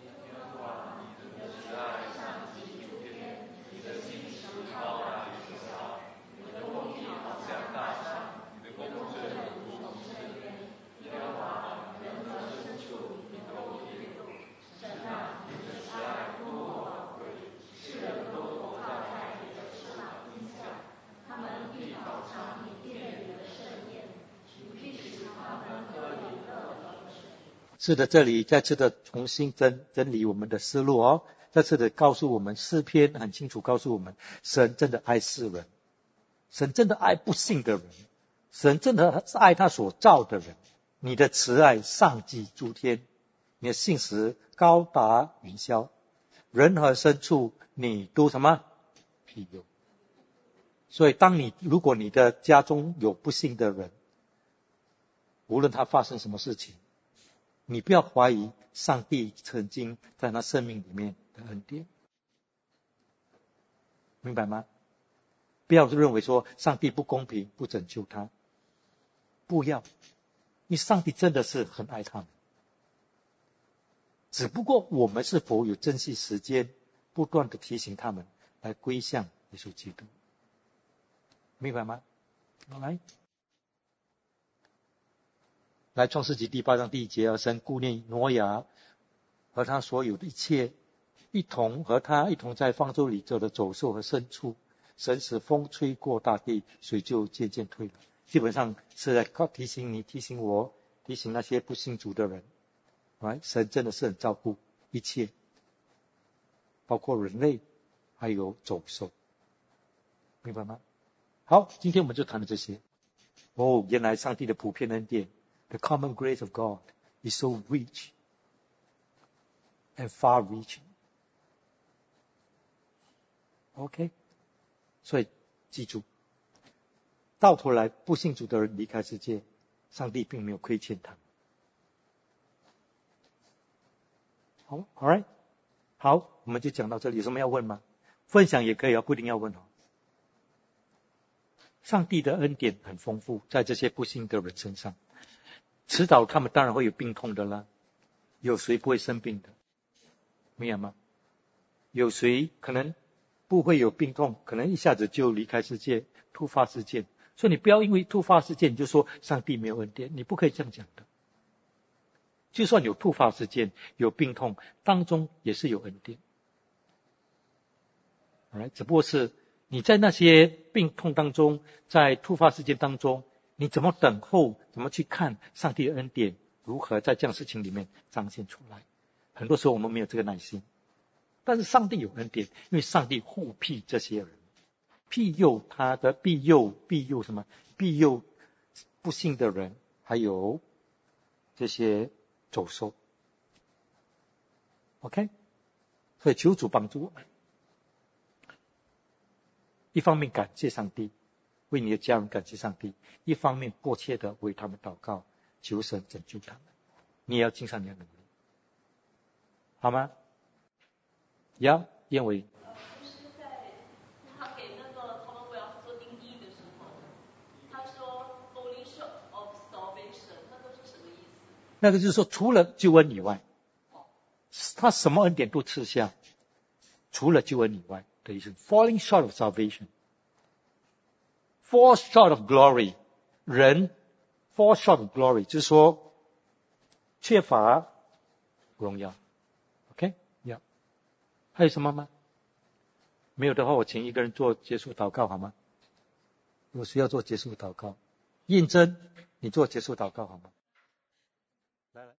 Speaker 1: 是的，这里再次的重新整理我们的思路哦。再次的告诉我们，诗篇很清楚告诉我们，神真的爱世人，神真的爱不信的人，神真的是爱他所造的人。你的慈爱上济诸天，你的信实高达云霄，人和牲畜你都什么庇佑。所以如果你的家中有不信的人，无论他发生什么事情，你不要怀疑上帝曾经在他生命里面的恩典，明白吗？不要认为说上帝不公平不拯救他，不要，因为上帝真的是很爱他们，只不过我们是否有珍惜时间不断的提醒他们来归向耶稣基督，明白吗？来创世纪第8章第1节，神顾念挪亚和他所有的一切，和他一同在方舟里走的走兽和牲畜，神使风吹过大地，水就渐渐退了。基本上是在提醒你，提醒我，提醒那些不信主的人，神真的是很照顾一切，包括人类还有走兽，明白吗？好，今天我们就谈了这些。原来上帝的普遍恩典，The common grace of God is so rich and far-reaching. OK， 所以记住，到头来不信主的人离开世界，上帝并没有亏欠他们。好 ，All right， 好，我们就讲到这里。有什么要问吗？分享也可以，不一定要问哦。上帝的恩典很丰富，在这些不信的人身上。迟早他们当然会有病痛的啦，有谁不会生病的？明白吗？有谁可能不会有病痛，可能一下子就离开世界，突发事件。所以你不要因为突发事件你就说上帝没有恩典，你不可以这样讲的。就算有突发事件，有病痛，当中也是有恩典。只不过是你在那些病痛当中，在突发事件当中，你怎么等候，怎么去看上帝的恩典如何在这样事情里面彰显出来。很多时候我们没有这个耐心，但是上帝有恩典，因为上帝护庇这些人，庇佑他的庇佑什么？庇佑不信的人，还有这些走兽。OK， 所以求主帮助我们，一方面感谢上帝，为你的家人感谢上帝，一方面迫切的为他们祷告，求神拯救他们。你也要尽上你的能力，好吗？燕伟。
Speaker 9: 就是在他给那个他们为要做定义的时候，他说 only short of salvation， 那个是什么意思？
Speaker 1: 那个就是说，除了救恩以外，他什么恩典都赐下，除了救恩以外的意思。Falling short of salvation， fall short of glory， 人 fall short of glory， 就是说缺乏荣耀。OK， 还有什么吗？没有的话，我请一个人做结束祷告好吗？有谁要做结束祷告？认真，你做结束祷告好吗？